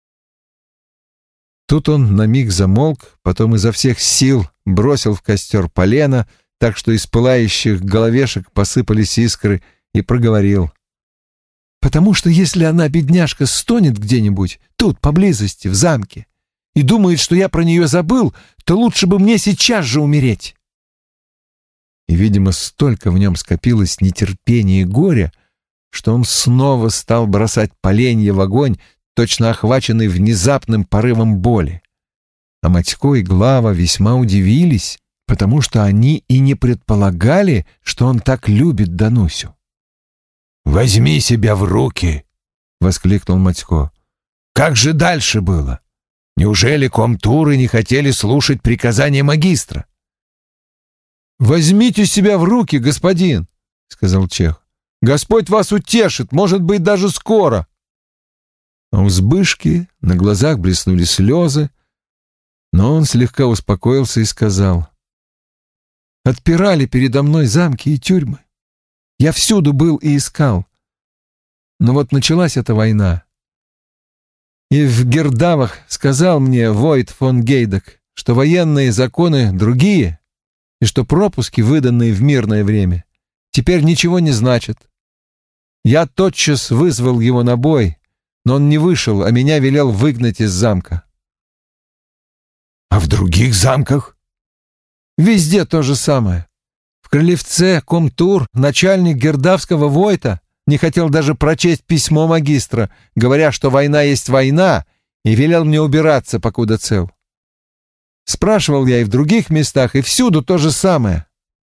Тут он на миг замолк, потом изо всех сил бросил в костер полено, так что из пылающих головешек посыпались искры, и проговорил: «Потому что если она, бедняжка, стонет где-нибудь, тут, поблизости, в замке, и думает, что я про нее забыл, то лучше бы мне сейчас же умереть». И, видимо, столько в нем скопилось нетерпения и горя, что он снова стал бросать поленья в огонь, точно охваченный внезапным порывом боли. А Матько и Глава весьма удивились, потому что они и не предполагали, что он так любит Данусю. «Возьми себя в руки!» — воскликнул Матько. «Как же дальше было? Неужели комтуры не хотели слушать приказания магистра?» «Возьмите себя в руки, господин!» — сказал Чех. «Господь вас утешит, может быть, даже скоро!» А у Збышки на глазах блеснули слезы, но он слегка успокоился и сказал: «Отпирали передо мной замки и тюрьмы. Я всюду был и искал. Но вот началась эта война. И в Гердавах сказал мне Войт фон Гейдек, что военные законы другие, и что пропуски, выданные в мирное время, теперь ничего не значат. Я тотчас вызвал его на бой, но он не вышел, а меня велел выгнать из замка». «А в других замках?» «Везде то же самое. В Крылевце комтур, начальник гердавского войта, не хотел даже прочесть письмо магистра, говоря, что война есть война, и велел мне убираться, покуда цел. Спрашивал я и в других местах, и всюду то же самое».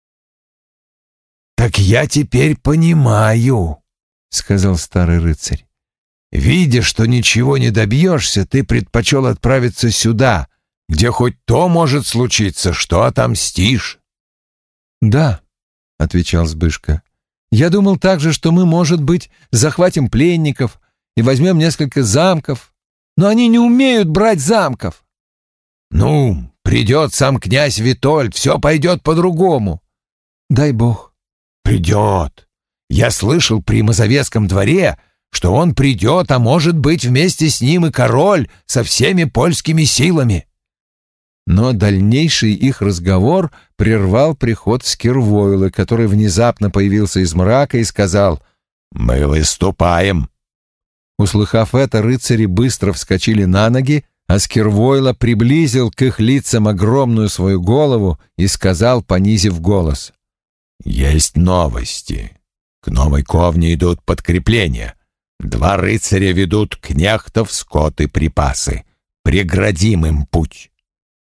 «Так я теперь понимаю», — сказал старый рыцарь. «Видя, что ничего не добьешься, ты предпочел отправиться сюда, где хоть то может случиться, что отомстишь». «Да», — отвечал Збышка, — «я думал также, что мы, может быть, захватим пленников и возьмем несколько замков, но они не умеют брать замков». «Ну, придет сам князь Витольд, все пойдет по-другому». «Дай бог». «Придет. Я слышал при Мазовецком дворе, что он придет, а может быть, вместе с ним и король со всеми польскими силами». Но дальнейший их разговор прервал приход Скирвойла, который внезапно появился из мрака и сказал: «Мы выступаем». Услыхав это, рыцари быстро вскочили на ноги, а Скирвойла приблизил к их лицам огромную свою голову и сказал, понизив голос: «Есть новости. К Новой Ковне идут подкрепления. 2 рыцаря ведут кнехтов, скот и припасы. Преградим им путь».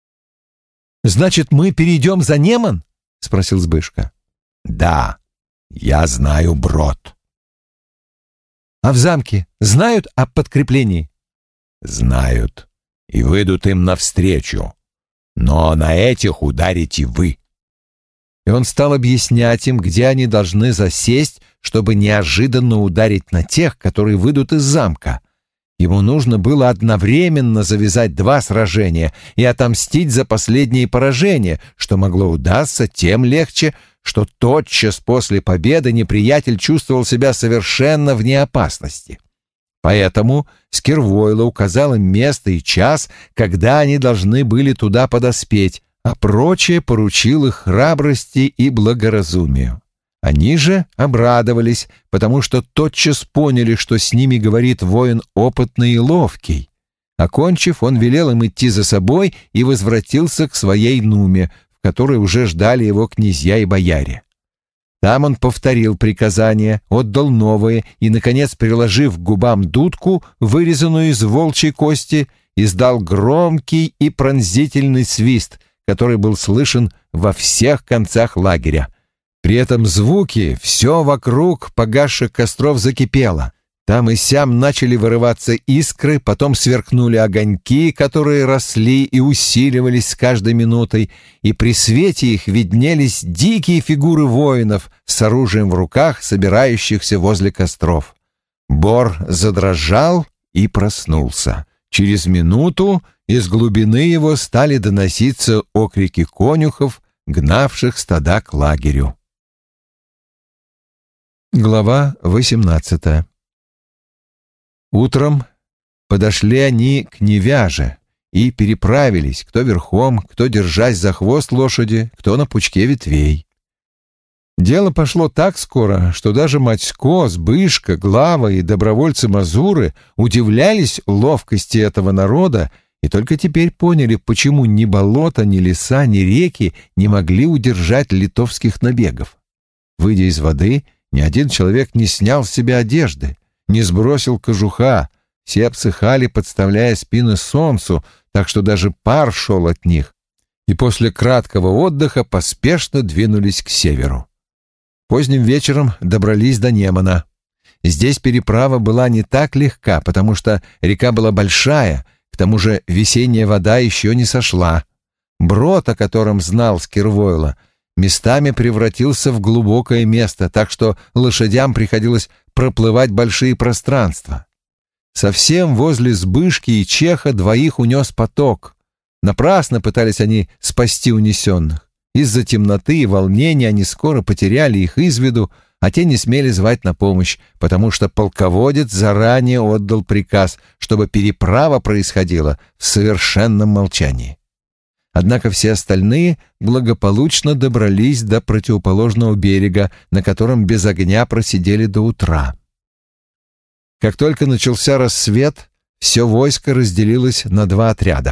«Значит, мы перейдем за Неман?» — спросил Збышка. «Да, я знаю брод». «А в замке знают о подкреплении?» «Знают, и выйдут им навстречу. Но на этих ударите вы». И он стал объяснять им, где они должны засесть, чтобы неожиданно ударить на тех, которые выйдут из замка. Ему нужно было одновременно завязать 2 сражения и отомстить за последние поражения, что могло удастся тем легче, что тотчас после победы неприятель чувствовал себя совершенно вне опасности. Поэтому Скирвойла указал им место и час, когда они должны были туда подоспеть, а прочее поручил их храбрости и благоразумию. Они же обрадовались, потому что тотчас поняли, что с ними говорит воин опытный и ловкий. Окончив, он велел им идти за собой и возвратился к своей нуме, в которой уже ждали его князья и бояре. Там он повторил приказания, отдал новые и, наконец, приложив к губам дудку, вырезанную из волчьей кости, издал громкий и пронзительный свист, который был слышен во всех концах лагеря. При этом звуки все вокруг погасших костров закипело. Там и сям начали вырываться искры, потом сверкнули огоньки, которые росли и усиливались с каждой минутой, и при свете их виднелись дикие фигуры воинов с оружием в руках, собирающихся возле костров. Бор задрожал и проснулся. Через минуту из глубины его стали доноситься окрики конюхов, гнавших стада к лагерю. Глава 18. Утром подошли они к Невяже и переправились, кто верхом, кто держась за хвост лошади, кто на пучке ветвей. Дело пошло так скоро, что даже Матько, Збышка, Глава и добровольцы Мазуры удивлялись ловкости этого народа и только теперь поняли, почему ни болота, ни леса, ни реки не могли удержать литовских набегов. Выйдя из воды, ни один человек не снял с себя одежды, не сбросил кожуха, все обсыхали, подставляя спины солнцу, так что даже пар шел от них, и после краткого отдыха поспешно двинулись к северу. Поздним вечером добрались до Немана. Здесь переправа была не так легка, потому что река была большая, к тому же весенняя вода еще не сошла. Брод, о котором знал Скирвойло, местами превратился в глубокое место, так что лошадям приходилось проплывать большие пространства. Совсем возле Збышки и Чеха двоих унес поток. Напрасно пытались они спасти унесенных. Из-за темноты и волнения они скоро потеряли их из виду, а те не смели звать на помощь, потому что полководец заранее отдал приказ, чтобы переправа происходила в совершенном молчании. Однако все остальные благополучно добрались до противоположного берега, на котором без огня просидели до утра. Как только начался рассвет, все войско разделилось на два отряда.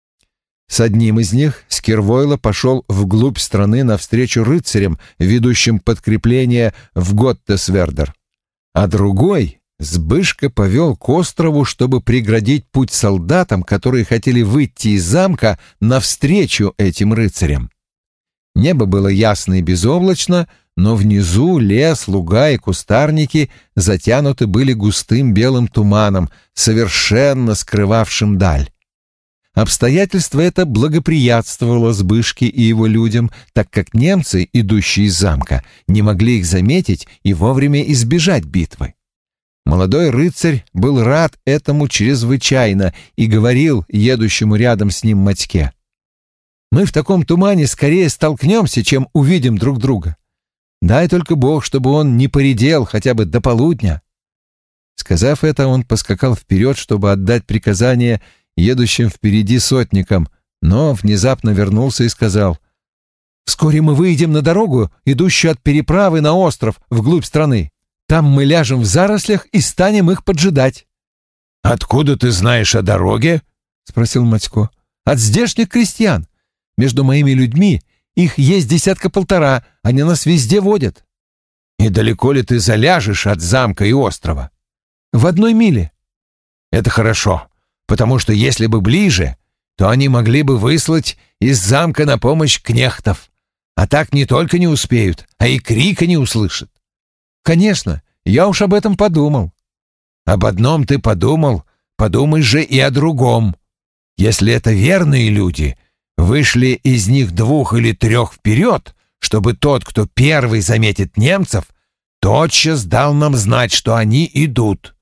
С одним из них Скирвойло пошел вглубь страны навстречу рыцарям, ведущим подкрепление в Готтесвердер, а другой Збышка повел к острову, чтобы преградить путь солдатам, которые хотели выйти из замка навстречу этим рыцарям. Небо было ясно и безоблачно, но внизу лес, луга и кустарники затянуты были густым белым туманом, совершенно скрывавшим даль. Обстоятельство это благоприятствовало Збышке и его людям, так как немцы, идущие из замка, не могли их заметить и вовремя избежать битвы. Молодой рыцарь был рад этому чрезвычайно и говорил едущему рядом с ним Матьке: «Мы в таком тумане скорее столкнемся, чем увидим друг друга. Дай только Бог, чтобы он не поредел хотя бы до полудня». Сказав это, он поскакал вперед, чтобы отдать приказание едущим впереди сотникам, но внезапно вернулся и сказал: «Вскоре мы выйдем на дорогу, идущую от переправы на остров вглубь страны. Там мы ляжем в зарослях и станем их поджидать». «Откуда ты знаешь о дороге?» — спросил Матько. «От здешних крестьян. Между моими людьми их есть 10-1.5, они нас везде водят». «И далеко ли ты заляжешь от замка и острова?» «В 1 миле». «Это хорошо, потому что если бы ближе, то они могли бы выслать из замка на помощь кнехтов, а так не только не успеют, а и крика не услышат». «Конечно, я уж об этом подумал». «Об одном ты подумал, подумай же и о другом. Если это верные люди, вышли из них 2 или 3 вперед, чтобы тот, кто первый заметит немцев, тотчас дал нам знать, что они идут».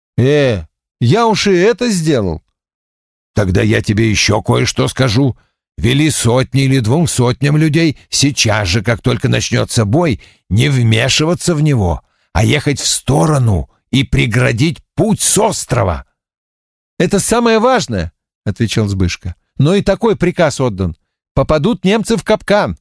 Я уж и это сделал». «Тогда я тебе еще кое-что скажу. Вели 100 или 200 людей сейчас же, как только начнется бой, не вмешиваться в него, а ехать в сторону и преградить путь с острова». «Это самое важное», — отвечал Збышка. «Но и такой приказ отдан. Попадут немцы в капкан».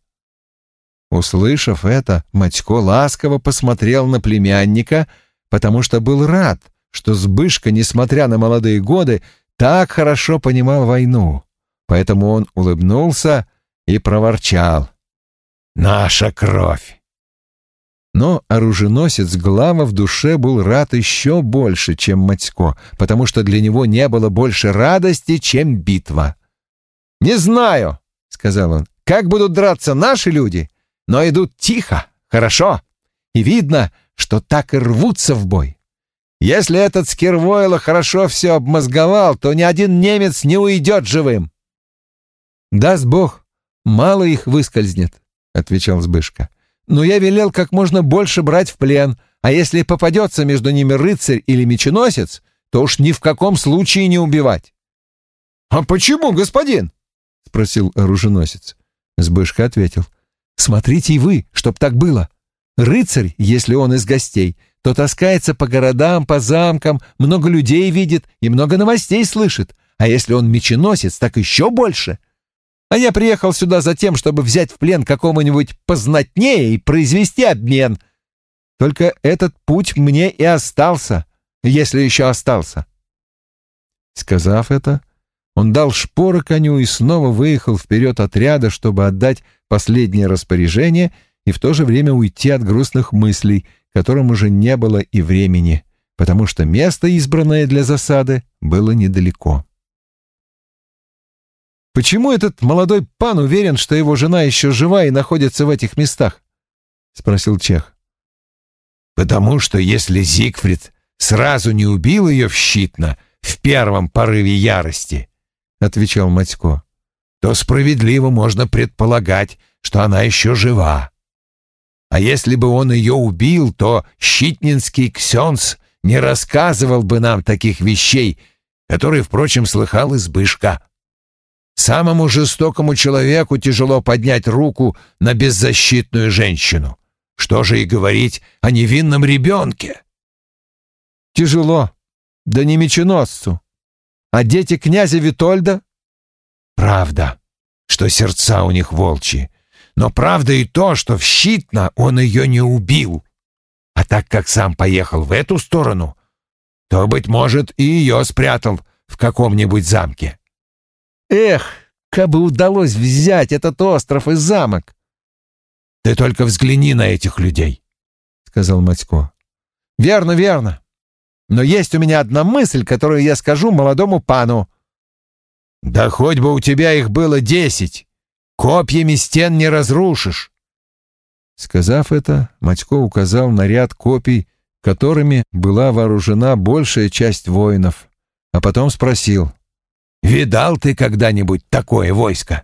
Услышав это, Матько ласково посмотрел на племянника, потому что был рад, что Збышка, несмотря на молодые годы, так хорошо понимал войну. Поэтому он улыбнулся и проворчал: «Наша кровь! Но оруженосец Глава в душе был рад еще больше, чем Матько, потому что для него не было больше радости, чем битва. «Не знаю», — сказал он, — «как будут драться наши люди, но идут тихо, хорошо, и видно, что так и рвутся в бой. Если этот Скирвойло хорошо все обмозговал, то ни один немец не уйдет живым». «Даст Бог, мало их выскользнет», — отвечал Збышка. «Но я велел как можно больше брать в плен, а если попадется между ними рыцарь или меченосец, то уж ни в каком случае не убивать». «А почему, господин?» — спросил оруженосец. Збышка ответил: «Смотрите и вы, чтоб так было. Рыцарь, если он из гостей, то таскается по городам, по замкам, много людей видит и много новостей слышит, а если он меченосец, так еще больше. А я приехал сюда за тем, чтобы взять в плен какого-нибудь познатнее и произвести обмен. Только этот путь мне и остался, если еще остался». Сказав это, он дал шпоры коню и снова выехал вперед отряда, чтобы отдать последнее распоряжение и в то же время уйти от грустных мыслей, которым уже не было и времени, потому что место, избранное для засады, было недалеко. «Почему этот молодой пан уверен, что его жена еще жива и находится в этих местах?» — спросил чех. «Потому что если Зигфрид сразу не убил ее в Щитно в первом порыве ярости, — отвечал Матько, — то справедливо можно предполагать, что она еще жива. А если бы он ее убил, то щитнинский ксенц не рассказывал бы нам таких вещей, которые, впрочем, слыхал Избышка. Самому жестокому человеку тяжело поднять руку на беззащитную женщину. Что же и говорить о невинном ребенке?» «Тяжело, да не меченосцу. А дети князя Витольда?» «Правда, что сердца у них волчьи, но правда и то, что в Щитно он ее не убил. А так как сам поехал в эту сторону, то, быть может, и ее спрятал в каком-нибудь замке». «Эх, кабы удалось взять этот остров и замок!» «Ты только взгляни на этих людей», — сказал Матько. «Верно, верно. Но есть у меня одна мысль, которую я скажу молодому пану». «Да хоть бы у тебя их было 10, копьями стен не разрушишь». Сказав это, Матько указал на ряд копий, которыми была вооружена большая часть воинов, а потом спросил: «Видал ты когда-нибудь такое войско?»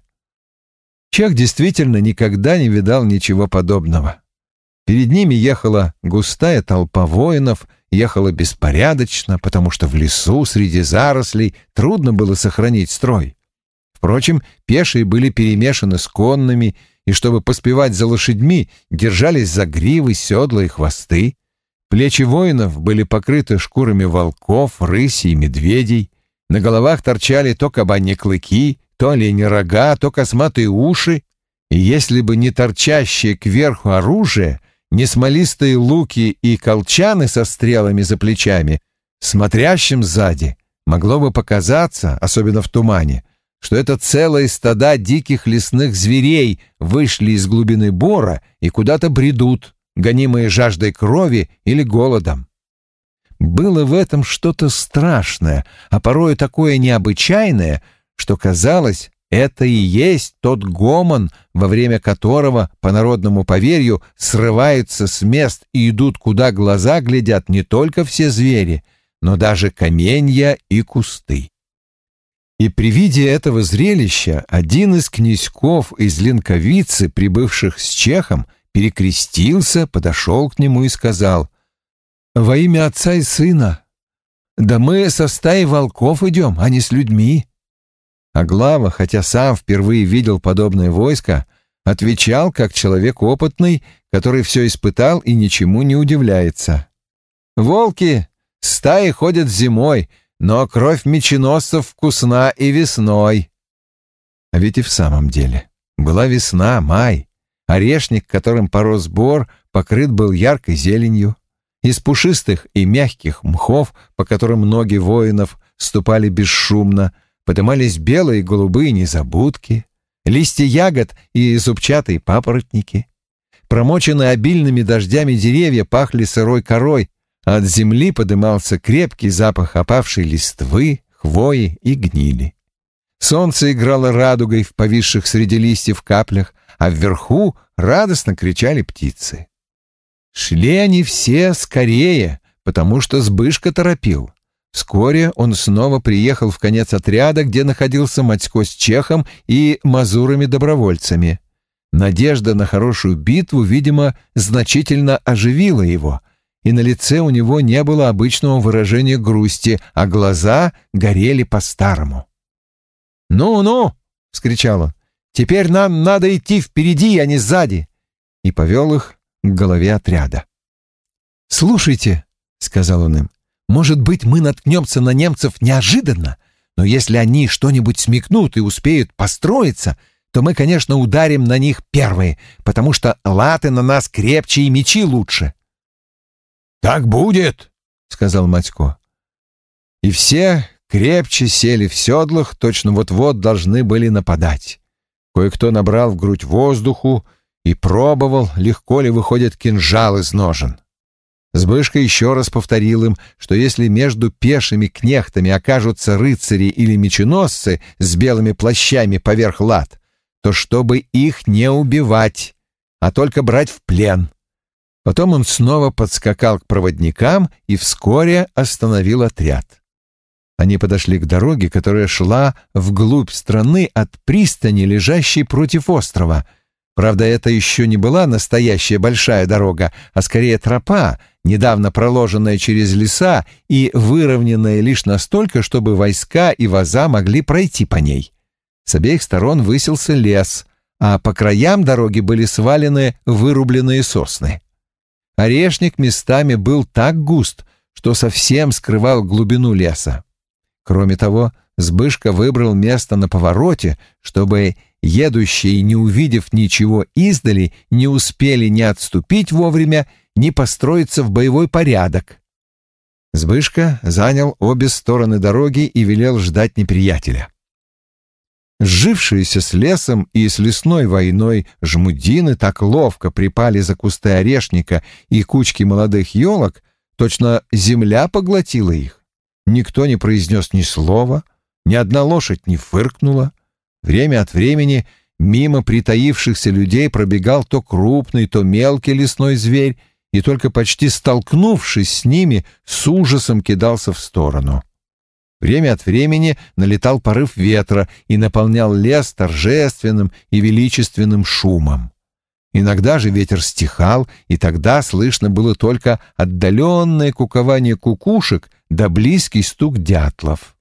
Чех действительно никогда не видал ничего подобного. Перед ними ехала густая толпа воинов, ехала беспорядочно, потому что в лесу среди зарослей трудно было сохранить строй. Впрочем, пешие были перемешаны с конными, и чтобы поспевать за лошадьми, держались за гривы, седла и хвосты. Плечи воинов были покрыты шкурами волков, рысей и медведей. На головах торчали то кабаньи клыки, то оленьи рога, то косматые уши, и если бы не торчащее кверху оружие, не смолистые луки и колчаны со стрелами за плечами, смотрящим сзади могло бы показаться, особенно в тумане, что это целые стада диких лесных зверей вышли из глубины бора и куда-то бредут, гонимые жаждой крови или голодом. Было в этом что-то страшное, а порою такое необычайное, что казалось, это и есть тот гомон, во время которого, по народному поверью, срываются с мест и идут, куда глаза глядят не только все звери, но даже каменья и кусты. И при виде этого зрелища один из князьков из Ленковицы, прибывших с чехом, перекрестился, подошел к нему и сказал: «Во имя Отца и Сына, да мы со стаей волков идем, а не с людьми». А Глава, хотя сам впервые видел подобное войско, отвечал как человек опытный, который все испытал и ничему не удивляется: «Волки стаи ходят зимой, но кровь меченосцев вкусна и весной». А ведь и в самом деле была весна, май. Орешник, которым порос бор, покрыт был яркой зеленью. Из пушистых и мягких мхов, по которым ноги воинов ступали бесшумно, подымались белые и голубые незабудки, листья ягод и зубчатые папоротники. Промоченные обильными дождями деревья пахли сырой корой, а от земли подымался крепкий запах опавшей листвы, хвои и гнили. Солнце играло радугой в повисших среди листьев каплях, а вверху радостно кричали птицы. Шли они все скорее, потому что Збышка торопил. Вскоре он снова приехал в конец отряда, где находился Матько с Чехом и мазурами-добровольцами. Надежда на хорошую битву, видимо, значительно оживила его, и на лице у него не было обычного выражения грусти, а глаза горели по-старому. «Ну-ну!» — вскричал он. «Теперь нам надо идти впереди, а не сзади!» И повел их к голове отряда. «Слушайте», — сказал он им, — «может быть, мы наткнемся на немцев неожиданно, но если они что-нибудь смекнут и успеют построиться, то мы, конечно, ударим на них первые, потому что латы на нас крепче и мечи лучше». «Так будет», — сказал Матько. И все крепче сели в седлах, точно вот-вот должны были нападать. Кое-кто набрал в грудь воздуху и пробовал, легко ли выходит кинжал из ножен. Збышка еще раз повторил им, что если между пешими кнехтами окажутся рыцари или меченосцы с белыми плащами поверх лат, то чтобы их не убивать, а только брать в плен. Потом он снова подскакал к проводникам и вскоре остановил отряд. Они подошли к дороге, которая шла вглубь страны от пристани, лежащей против острова. Правда, это еще не была настоящая большая дорога, а скорее тропа, недавно проложенная через леса и выровненная лишь настолько, чтобы войска и воза могли пройти по ней. С обеих сторон высился лес, а по краям дороги были свалены вырубленные сосны. Орешник местами был так густ, что совсем скрывал глубину леса. Кроме того, Збышка выбрал место на повороте, чтобы едущие, не увидев ничего издали, не успели ни отступить вовремя, ни построиться в боевой порядок. Збышка занял обе стороны дороги и велел ждать неприятеля. Сжившиеся с лесом и с лесной войной жмудины так ловко припали за кусты орешника и кучки молодых елок, точно земля поглотила их. Никто не произнес ни слова, ни одна лошадь не фыркнула. Время от времени мимо притаившихся людей пробегал то крупный, то мелкий лесной зверь, и только почти столкнувшись с ними, с ужасом кидался в сторону. Время от времени налетал порыв ветра и наполнял лес торжественным и величественным шумом. Иногда же ветер стихал, и тогда слышно было только отдаленное кукование кукушек да близкий стук дятлов.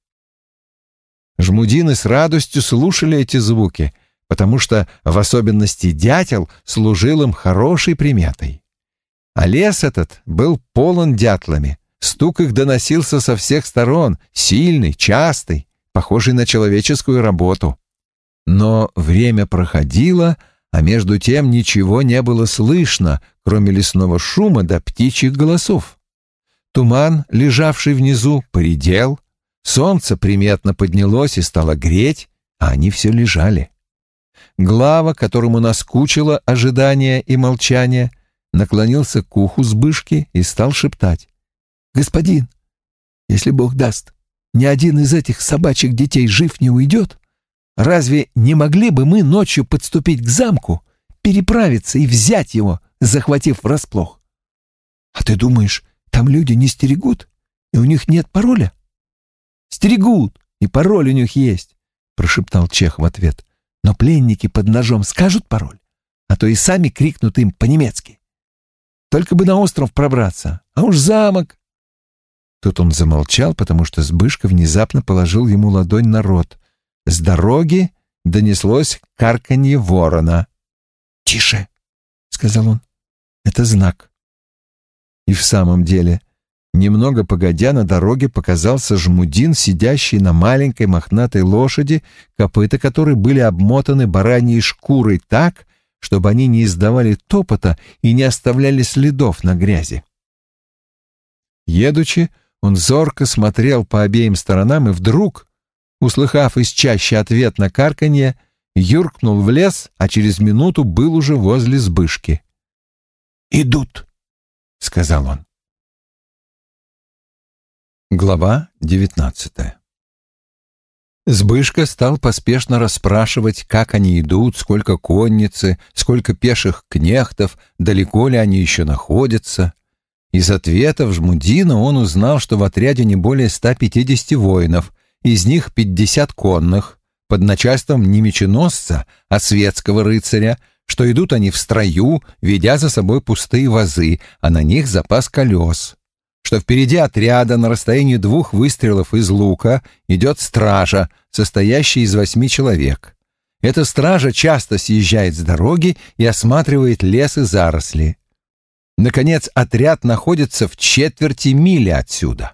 Жмудины с радостью слушали эти звуки, потому что в особенности дятел служил им хорошей приметой. А лес этот был полон дятлами. Стук их доносился со всех сторон, сильный, частый, похожий на человеческую работу. Но время проходило, а между тем ничего не было слышно, кроме лесного шума да птичьих голосов. Туман, лежавший внизу, поредел, солнце приметно поднялось и стало греть, а они все лежали. Глава, которому наскучило ожидание и молчание, наклонился к уху Збышки и стал шептать: «Господин, если Бог даст, ни один из этих собачьих детей жив не уйдет, разве не могли бы мы ночью подступить к замку, переправиться и взять его, захватив врасплох? А ты думаешь, там люди не стерегут, и у них нет пароля?» «Стерегут, и пароль у них есть», — прошептал Чех в ответ. «Но пленники под ножом скажут пароль, а то и сами крикнут им по-немецки. Только бы на остров пробраться, а уж замок...» Тут он замолчал, потому что Збышка внезапно положил ему ладонь на рот. С дороги донеслось карканье ворона. «Тише!» — сказал он. «Это знак». И в самом деле, немного погодя, на дороге показался жмудин, сидящий на маленькой мохнатой лошади, копыта которой были обмотаны бараньей шкурой так, чтобы они не издавали топота и не оставляли следов на грязи. Едучи, он зорко смотрел по обеим сторонам и вдруг, услыхав из чащи ответ на карканье, юркнул в лес, а через минуту был уже возле Збышки. идут», — сказал он. Глава 19. Збышка стал поспешно расспрашивать, как они идут, сколько конницы, сколько пеших кнехтов, далеко ли они еще находятся. Из ответов Жмудина он узнал, что в отряде не более 150 воинов, из них 50 конных, под начальством не меченосца, а светского рыцаря, что идут они в строю, ведя за собой пустые вазы, а на них запас колес, что впереди отряда на расстоянии 2 выстрелов из лука идет стража, состоящая из 8 человек. Эта стража часто съезжает с дороги и осматривает лес и заросли. Наконец, отряд находится в четверти мили отсюда.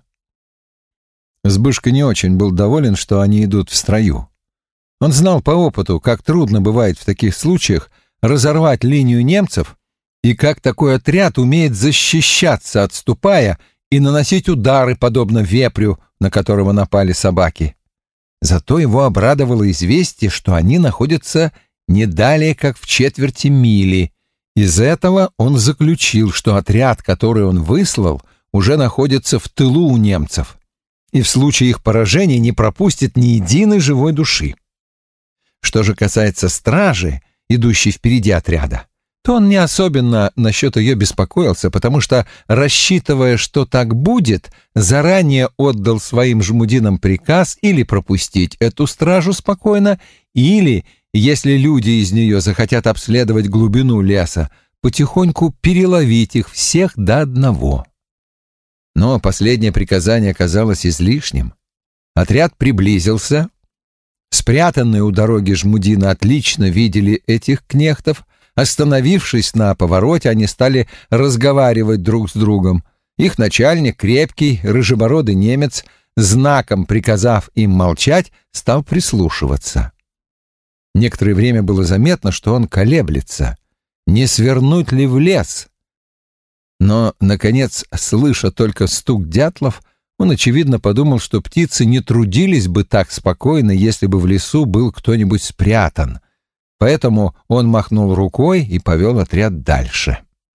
Збышка не очень был доволен, что они идут в строю. Он знал по опыту, как трудно бывает в таких случаях разорвать линию немцев и как такой отряд умеет защищаться, отступая, и наносить удары, подобно вепрю, на которого напали собаки. Зато его обрадовало известие, что они находятся не далее, как в четверти мили. Из этого он заключил, что отряд, который он выслал, уже находится в тылу у немцев, и в случае их поражения не пропустит ни единой живой души. Что же касается стражи, идущей впереди отряда, то он не особенно насчет ее беспокоился, потому что, рассчитывая, что так будет, заранее отдал своим жмудинам приказ или пропустить эту стражу спокойно, или, если люди из нее захотят обследовать глубину леса, потихоньку переловить их всех до одного. Но последнее приказание оказалось излишним. Отряд приблизился. Спрятанные у дороги жмудины отлично видели этих кнехтов. Остановившись на повороте, они стали разговаривать друг с другом. Их начальник, крепкий, рыжебородый немец, знаком приказав им молчать, стал прислушиваться. Некоторое время было заметно, что он колеблется, не свернуть ли в лес. Но, наконец, слыша только стук дятлов, он, очевидно, подумал, что птицы не трудились бы так спокойно, если бы в лесу был кто-нибудь спрятан. Поэтому он махнул рукой и повел отряд дальше.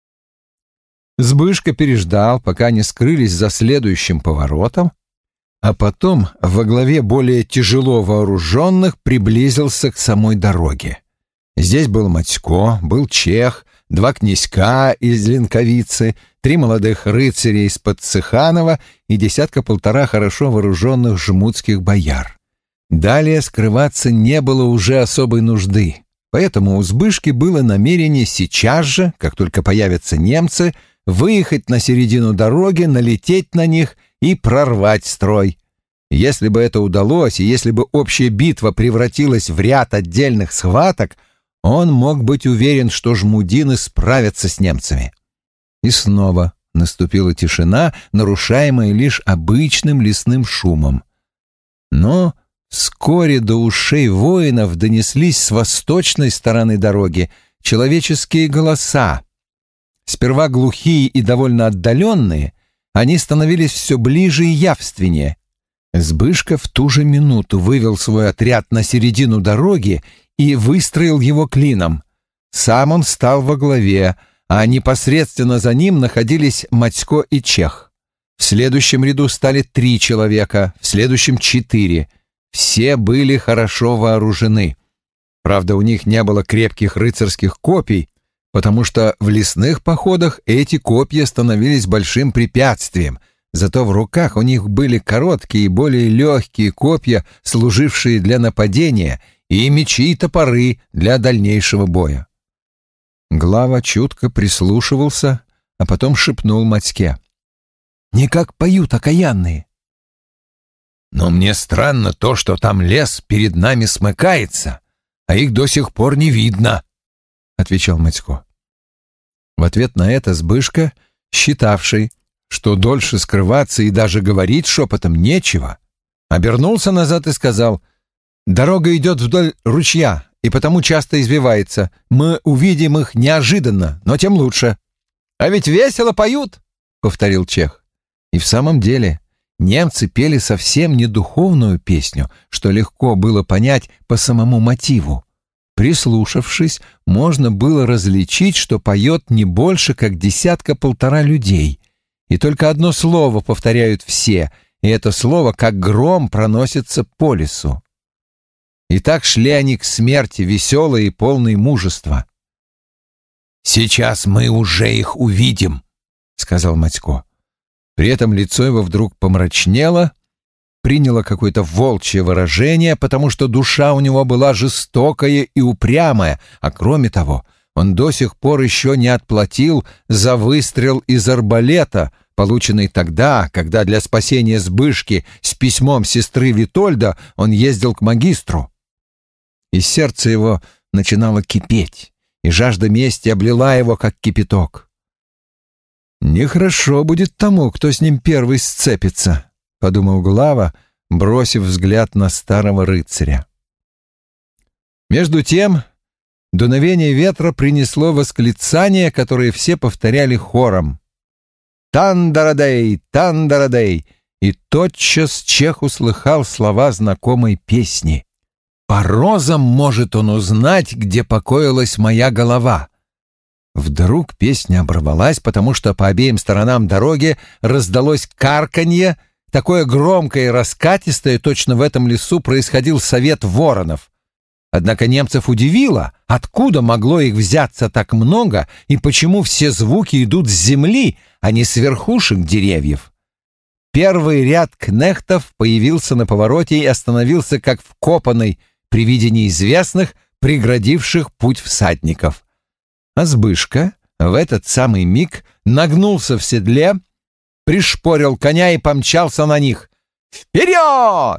Збышка переждал, пока они скрылись за следующим поворотом, а потом во главе более тяжело вооруженных приблизился к самой дороге. Здесь был Матько, был чех, 2 князька из Ленковицы, 3 молодых рыцаря из-под Цеханова и 1.5 хорошо вооруженных жмутских бояр. Далее скрываться не было уже особой нужды. Поэтому у Збышки было намерение сейчас же, как только появятся немцы, выехать на середину дороги, налететь на них и прорвать строй. Если бы это удалось, и если бы общая битва превратилась в ряд отдельных схваток, он мог быть уверен, что жмудины справятся с немцами. И снова наступила тишина, нарушаемая лишь обычным лесным шумом. Но вскоре до ушей воинов донеслись с восточной стороны дороги человеческие голоса. Сперва глухие и довольно отдаленные, они становились все ближе и явственнее. Збышка в ту же минуту вывел свой отряд на середину дороги и выстроил его клином. Сам он стал во главе, а непосредственно за ним находились Матько и чех. В следующем ряду стали 3 человека, в следующем 4. Все были хорошо вооружены. Правда, у них не было крепких рыцарских копий, потому что в лесных походах эти копья становились большим препятствием, зато в руках у них были короткие и более легкие копья, служившие для нападения, и мечи и топоры для дальнейшего боя. Глава чутко прислушивался, а потом шепнул Матьке: «Не как поют окаянные». «Но мне странно то, что там лес перед нами смыкается, а их до сих пор не видно», — отвечал Матько. В ответ на это Збышка, считавший, что дольше скрываться и даже говорить шепотом нечего, обернулся назад и сказал: «Дорога идет вдоль ручья, и потому часто извивается. Мы увидим их неожиданно, но тем лучше». «А ведь весело поют», — повторил чех. И в самом деле немцы пели совсем не духовную песню, что легко было понять по самому мотиву. Прислушавшись, можно было различить, что поет не больше, как десятка-полтора людей. И только одно слово повторяют все, и это слово, как гром, проносится по лесу. И так шли они к смерти, веселые и полные мужества. «Сейчас мы уже их увидим», — сказал Матько. При этом лицо его вдруг помрачнело, приняло какое-то волчье выражение, потому что душа у него была жестокая и упрямая, а кроме того, он до сих пор еще не отплатил за выстрел из арбалета, полученный тогда, когда для спасения Збышки с письмом сестры Витольда он ездил к магистру. И сердце его начинало кипеть, и жажда мести облила его, как кипяток. «Нехорошо будет тому, кто с ним первый сцепится», — подумал Глава, бросив взгляд на старого рыцаря. Между тем дуновение ветра принесло восклицание, которое все повторяли хором. «Тандарадей! Тандарадей!» И тотчас чех услыхал слова знакомой песни. «По розам может он узнать, где покоилась моя голова». Вдруг песня оборвалась, потому что по обеим сторонам дороги раздалось карканье, такое громкое и раскатистое, точно в этом лесу происходил совет воронов. Однако немцев удивило, откуда могло их взяться так много и почему все звуки идут с земли, а не с верхушек деревьев. Первый ряд кнехтов появился на повороте и остановился как вкопанный при виде неизвестных, преградивших путь всадников. А Збышка в этот самый миг нагнулся в седле, пришпорил коня и помчался на них. «Вперед!»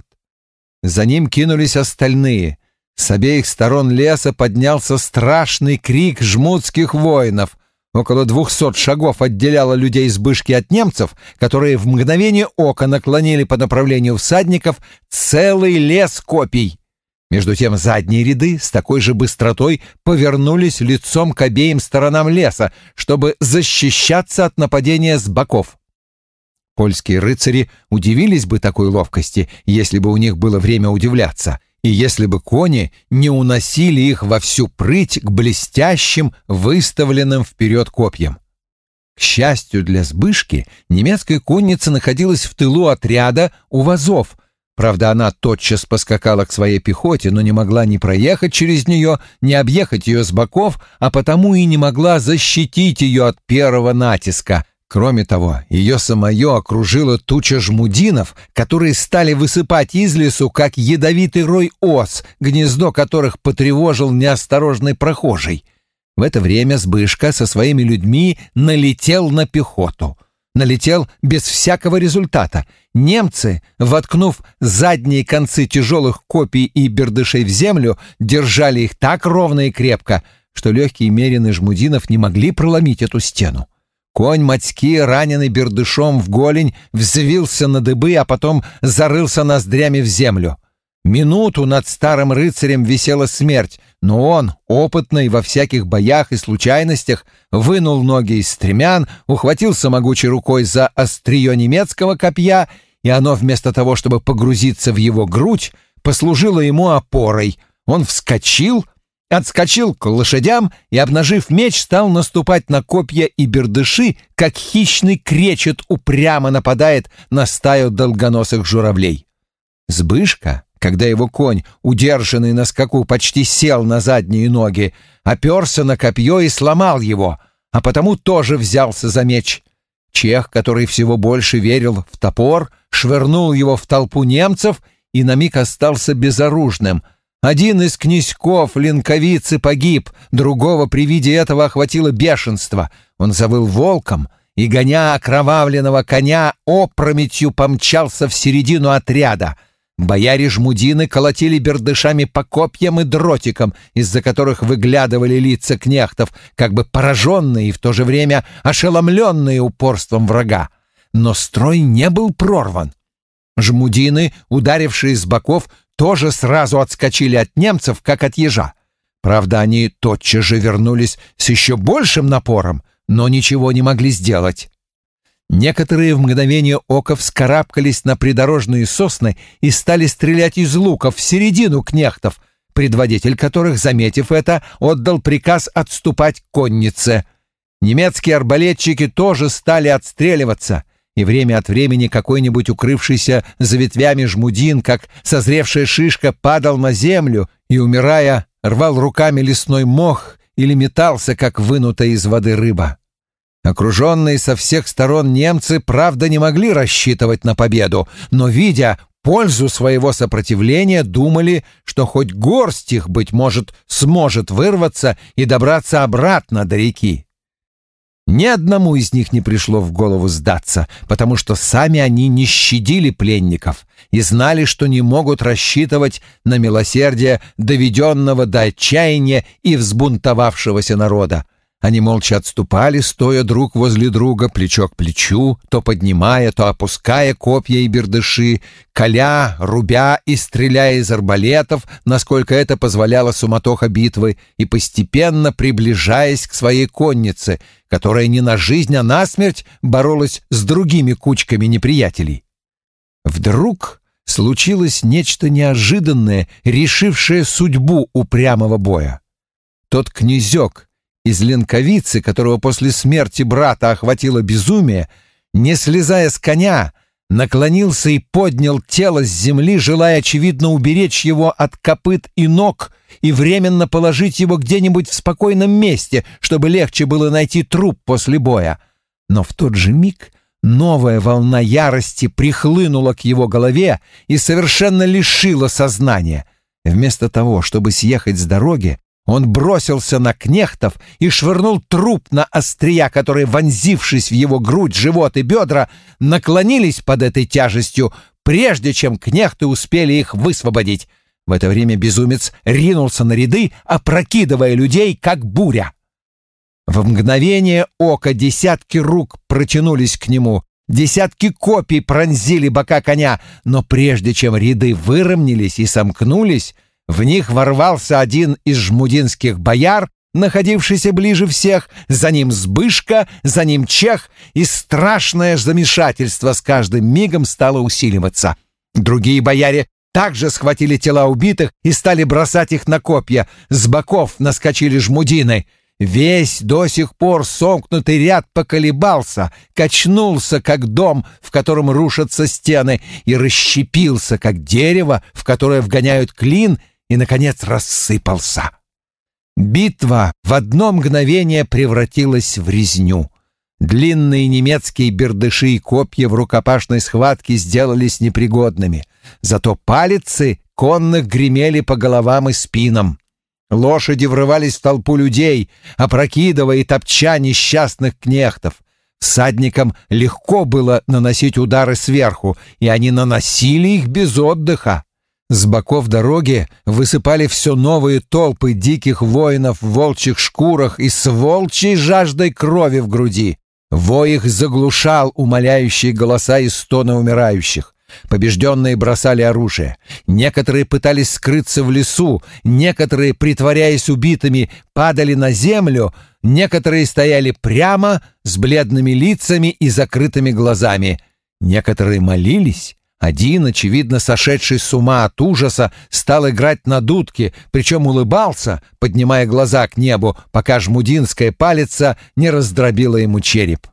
За ним кинулись остальные. С обеих сторон леса поднялся страшный крик жмутских воинов. Около 200 шагов отделяло людей Збышки от немцев, которые в мгновение ока наклонили по направлению всадников целый лес копий. Между тем задние ряды с такой же быстротой повернулись лицом к обеим сторонам леса, чтобы защищаться от нападения с боков. Польские рыцари удивились бы такой ловкости, если бы у них было время удивляться, и если бы кони не уносили их во всю прыть к блестящим, выставленным вперед копьям. К счастью для Збышки, немецкая конница находилась в тылу отряда у вазов. Правда, она тотчас поскакала к своей пехоте, но не могла ни проехать через нее, ни объехать ее с боков, а потому и не могла защитить ее от первого натиска. Кроме того, ее самое окружила туча жмудинов, которые стали высыпать из лесу, как ядовитый рой ос, гнездо которых потревожил неосторожный прохожий. В это время Збышка со своими людьми налетел на пехоту. Налетел без всякого результата. Немцы, воткнув задние концы тяжелых копий и бердышей в землю, держали их так ровно и крепко, что легкие мерины жмудинов не могли проломить эту стену. Конь Матьки, раненый бердышом в голень, взвился на дыбы, а потом зарылся ноздрями в землю. Минуту над старым рыцарем висела смерть, но он, опытный во всяких боях и случайностях, вынул ноги из стремян, ухватился могучей рукой за острие немецкого копья, и оно, вместо того, чтобы погрузиться в его грудь, послужило ему опорой. Он вскочил, отскочил к лошадям и, обнажив меч, стал наступать на копья и бердыши, как хищный кречет упрямо нападает на стаю долгоносых журавлей. Збышка, когда его конь, удержанный на скаку, почти сел на задние ноги, оперся на копье и сломал его, а потому тоже взялся за меч. Чех, который всего больше верил в топор, швырнул его в толпу немцев и на миг остался безоружным. Один из князьков Ленковицы погиб, другого при виде этого охватило бешенство. Он завыл волком и, гоня окровавленного коня, опрометью помчался в середину отряда. Бояре-жмудины колотили бердышами по копьям и дротикам, из-за которых выглядывали лица кнехтов, как бы пораженные и в то же время ошеломленные упорством врага. Но строй не был прорван. Жмудины, ударившие с боков, тоже сразу отскочили от немцев, как от ежа. Правда, они тотчас же вернулись с еще большим напором, но ничего не могли сделать. Некоторые в мгновение ока вскарабкались на придорожные сосны и стали стрелять из луков в середину кнехтов, предводитель которых, заметив это, отдал приказ отступать к коннице. Немецкие арбалетчики тоже стали отстреливаться, и время от времени какой-нибудь укрывшийся за ветвями жмудин, как созревшая шишка, падал на землю и, умирая, рвал руками лесной мох или метался, как вынутая из воды рыба. Окруженные со всех сторон немцы, правда, не могли рассчитывать на победу, но, видя пользу своего сопротивления, думали, что хоть горсть их, быть может, сможет вырваться и добраться обратно до реки. Ни одному из них не пришло в голову сдаться, потому что сами они не щадили пленников и знали, что не могут рассчитывать на милосердие доведенного до отчаяния и взбунтовавшегося народа. Они молча отступали, стоя друг возле друга, плечо к плечу, то поднимая, то опуская копья и бердыши, коля, рубя и стреляя из арбалетов, насколько это позволяла суматоха битвы, и постепенно приближаясь к своей коннице, которая не на жизнь, а на смерть боролась с другими кучками неприятелей. Вдруг случилось нечто неожиданное, решившее судьбу упрямого боя. Тот князек из Ленковицы, которого после смерти брата охватило безумие, не слезая с коня, наклонился и поднял тело с земли, желая, очевидно, уберечь его от копыт и ног и временно положить его где-нибудь в спокойном месте, чтобы легче было найти труп после боя. Но в тот же миг новая волна ярости прихлынула к его голове и совершенно лишила сознания. Вместо того, чтобы съехать с дороги, он бросился на кнехтов и швырнул труп на острия, которые, вонзившись в его грудь, живот и бедра, наклонились под этой тяжестью, прежде чем кнехты успели их высвободить. В это время безумец ринулся на ряды, опрокидывая людей, как буря. В мгновение ока десятки рук протянулись к нему, десятки копий пронзили бока коня, но прежде чем ряды выровнялись и сомкнулись, в них ворвался один из жмудинских бояр, находившийся ближе всех, за ним Збышка, за ним Чех, и страшное замешательство с каждым мигом стало усиливаться. Другие бояре также схватили тела убитых и стали бросать их на копья. С боков наскочили жмудины. Весь до сих пор сомкнутый ряд поколебался, качнулся, как дом, в котором рушатся стены, и расщепился, как дерево, в которое вгоняют клин, и, наконец, рассыпался. Битва в одно мгновение превратилась в резню. Длинные немецкие бердыши и копья в рукопашной схватке сделались непригодными, зато палицы конных гремели по головам и спинам. Лошади врывались в толпу людей, опрокидывая и топча несчастных кнехтов. Всадникам легко было наносить удары сверху, и они наносили их без отдыха. С боков дороги высыпали все новые толпы диких воинов в волчьих шкурах и с волчьей жаждой крови в груди. Вой их заглушал умоляющие голоса и стоны умирающих. Побежденные бросали оружие. Некоторые пытались скрыться в лесу, некоторые, притворяясь убитыми, падали на землю, некоторые стояли прямо с бледными лицами и закрытыми глазами. Некоторые молились. Один, очевидно сошедший с ума от ужаса, стал играть на дудке, причем улыбался, поднимая глаза к небу, пока жмудинская палица не раздробила ему череп.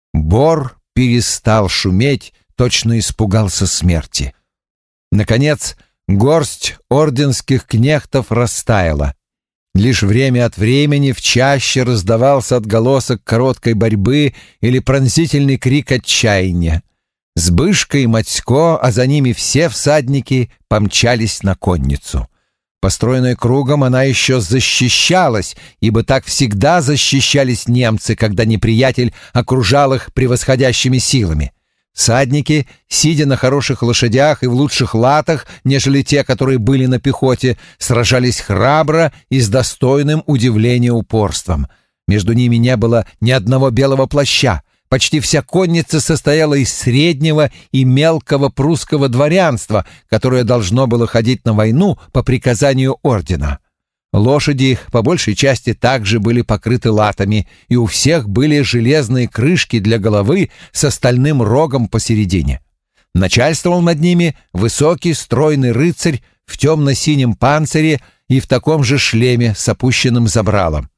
Бор перестал шуметь, точно испугался смерти. Наконец, горсть орденских кнехтов растаяла. Лишь время от времени в чаще раздавался отголосок короткой борьбы или пронзительный крик отчаяния. Збышка и Матько, а за ними все всадники, помчались на конницу. Построенная кругом, она еще защищалась, ибо так всегда защищались немцы, когда неприятель окружал их превосходящими силами. Всадники, сидя на хороших лошадях и в лучших латах, нежели те, которые были на пехоте, сражались храбро и с достойным удивления упорством. Между ними не было ни одного белого плаща. Почти вся конница состояла из среднего и мелкого прусского дворянства, которое должно было ходить на войну по приказанию ордена. Лошади их по большей части также были покрыты латами, и у всех были железные крышки для головы с стальным рогом посередине. Начальствовал над ними высокий стройный рыцарь в темно-синем панцире и в таком же шлеме с опущенным забралом.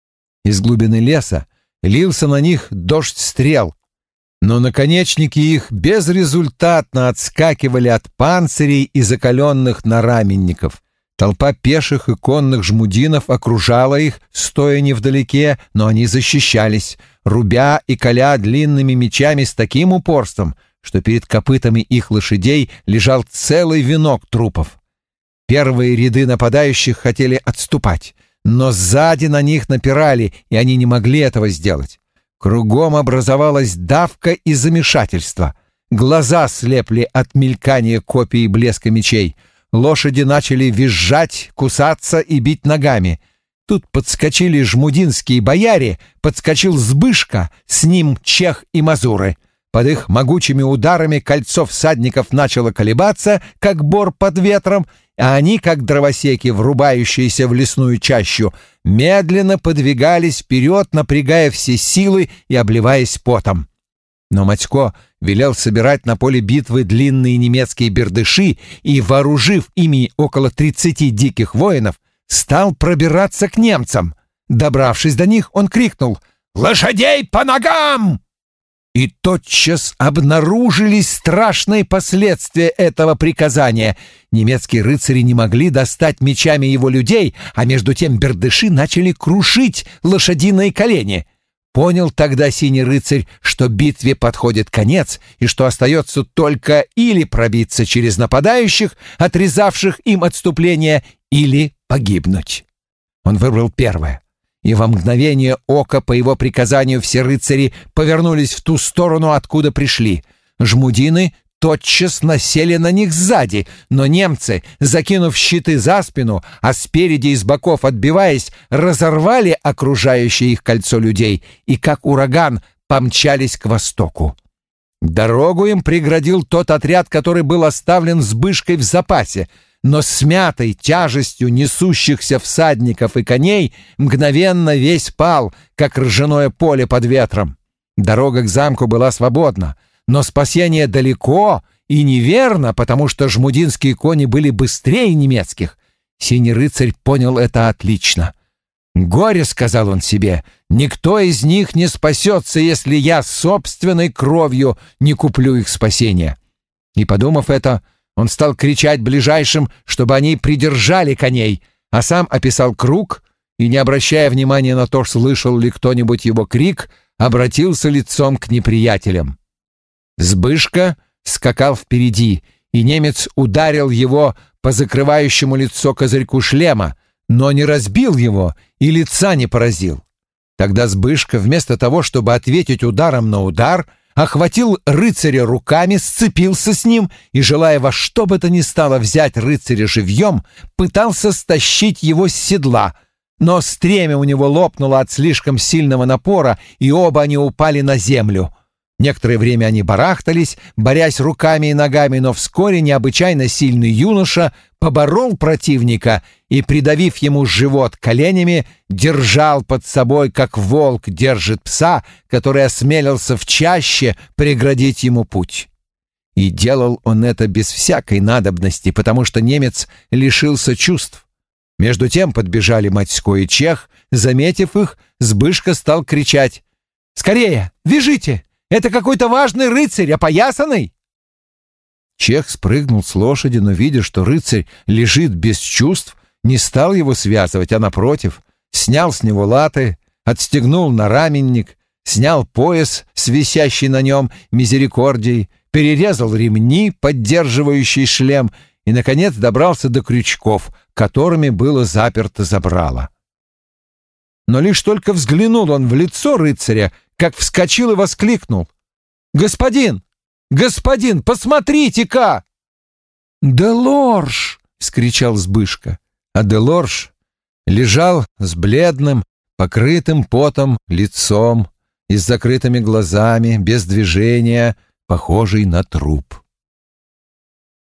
Из глубины леса лился на них дождь стрел, но наконечники их безрезультатно отскакивали от панцирей и закаленных нараменников. Толпа пеших и конных жмудинов окружала их, стоя невдалеке, но они защищались, рубя и коля длинными мечами с таким упорством, что перед копытами их лошадей лежал целый венок трупов. Первые ряды нападающих хотели отступать, но сзади на них напирали, и они не могли этого сделать. Кругом образовалась давка и замешательство. Глаза слепли от мелькания копий и блеска мечей. Лошади начали визжать, кусаться и бить ногами. Тут подскочили жмудинские бояре, подскочил Збышка, с ним чех и мазуры. Под их могучими ударами кольцо всадников начало колебаться, как бор под ветром, а они, как дровосеки, врубающиеся в лесную чащу, медленно подвигались вперед, напрягая все силы и обливаясь потом. Но Матько велел собирать на поле битвы длинные немецкие бердыши и, вооружив ими около 30 диких воинов, стал пробираться к немцам. Добравшись до них, он крикнул «Лошадей по ногам!» И тотчас обнаружились страшные последствия этого приказания. Немецкие рыцари не могли достать мечами его людей, а между тем бердыши начали крушить лошадиные колени. Понял тогда синий рыцарь, что битве подходит конец, и что остается только или пробиться через нападающих, отрезавших им отступление, или погибнуть. Он выбрал первое. И во мгновение ока по его приказанию все рыцари повернулись в ту сторону, откуда пришли. Жмудины тотчас насели на них сзади, но немцы, закинув щиты за спину, а спереди и с боков отбиваясь, разорвали окружающее их кольцо людей и, как ураган, помчались к востоку. Дорогу им преградил тот отряд, который был оставлен Збышкой в запасе, но смятой тяжестью несущихся всадников и коней мгновенно весь пал, как ржаное поле под ветром. Дорога к замку была свободна, но спасение далеко и неверно, потому что жмудинские кони были быстрее немецких. Синий рыцарь понял это отлично. «Горе», — сказал он себе, — «никто из них не спасется, если я собственной кровью не куплю их спасения». И, подумав это, он стал кричать ближайшим, чтобы они придержали коней, а сам описал круг и, не обращая внимания на то, слышал ли кто-нибудь его крик, обратился лицом к неприятелям. Збышка скакал впереди, и немец ударил его по закрывающему лицо козырьку шлема, но не разбил его и лица не поразил. Тогда Збышка, вместо того, чтобы ответить ударом на удар, охватил рыцаря руками, сцепился с ним и, желая во что бы то ни стало взять рыцаря живьем, пытался стащить его с седла, но стремя у него лопнуло от слишком сильного напора, и оба они упали на землю. Некоторое время они барахтались, борясь руками и ногами, но вскоре необычайно сильный юноша поборол противника и, придавив ему живот коленями, держал под собой, как волк держит пса, который осмелился в чаще преградить ему путь. И делал он это без всякой надобности, потому что немец лишился чувств. Между тем подбежали Матько и Чех. Заметив их, Збышка стал кричать: «Скорее, вяжите! Это какой-то важный рыцарь, опоясанный!» Чех спрыгнул с лошади, но, видя, что рыцарь лежит без чувств, не стал его связывать, а, напротив, снял с него латы, отстегнул нараменник, снял пояс с висящей на нем мизерикордией, перерезал ремни, поддерживающие шлем, и, наконец, добрался до крючков, которыми было заперто забрало. Но лишь только взглянул он в лицо рыцаря, как вскочил и воскликнул: «Господин! Господин, посмотрите-ка!» «Делорж!» — вскричал Збышка. А Делорж лежал с бледным, покрытым потом лицом и с закрытыми глазами, без движения, похожий на труп.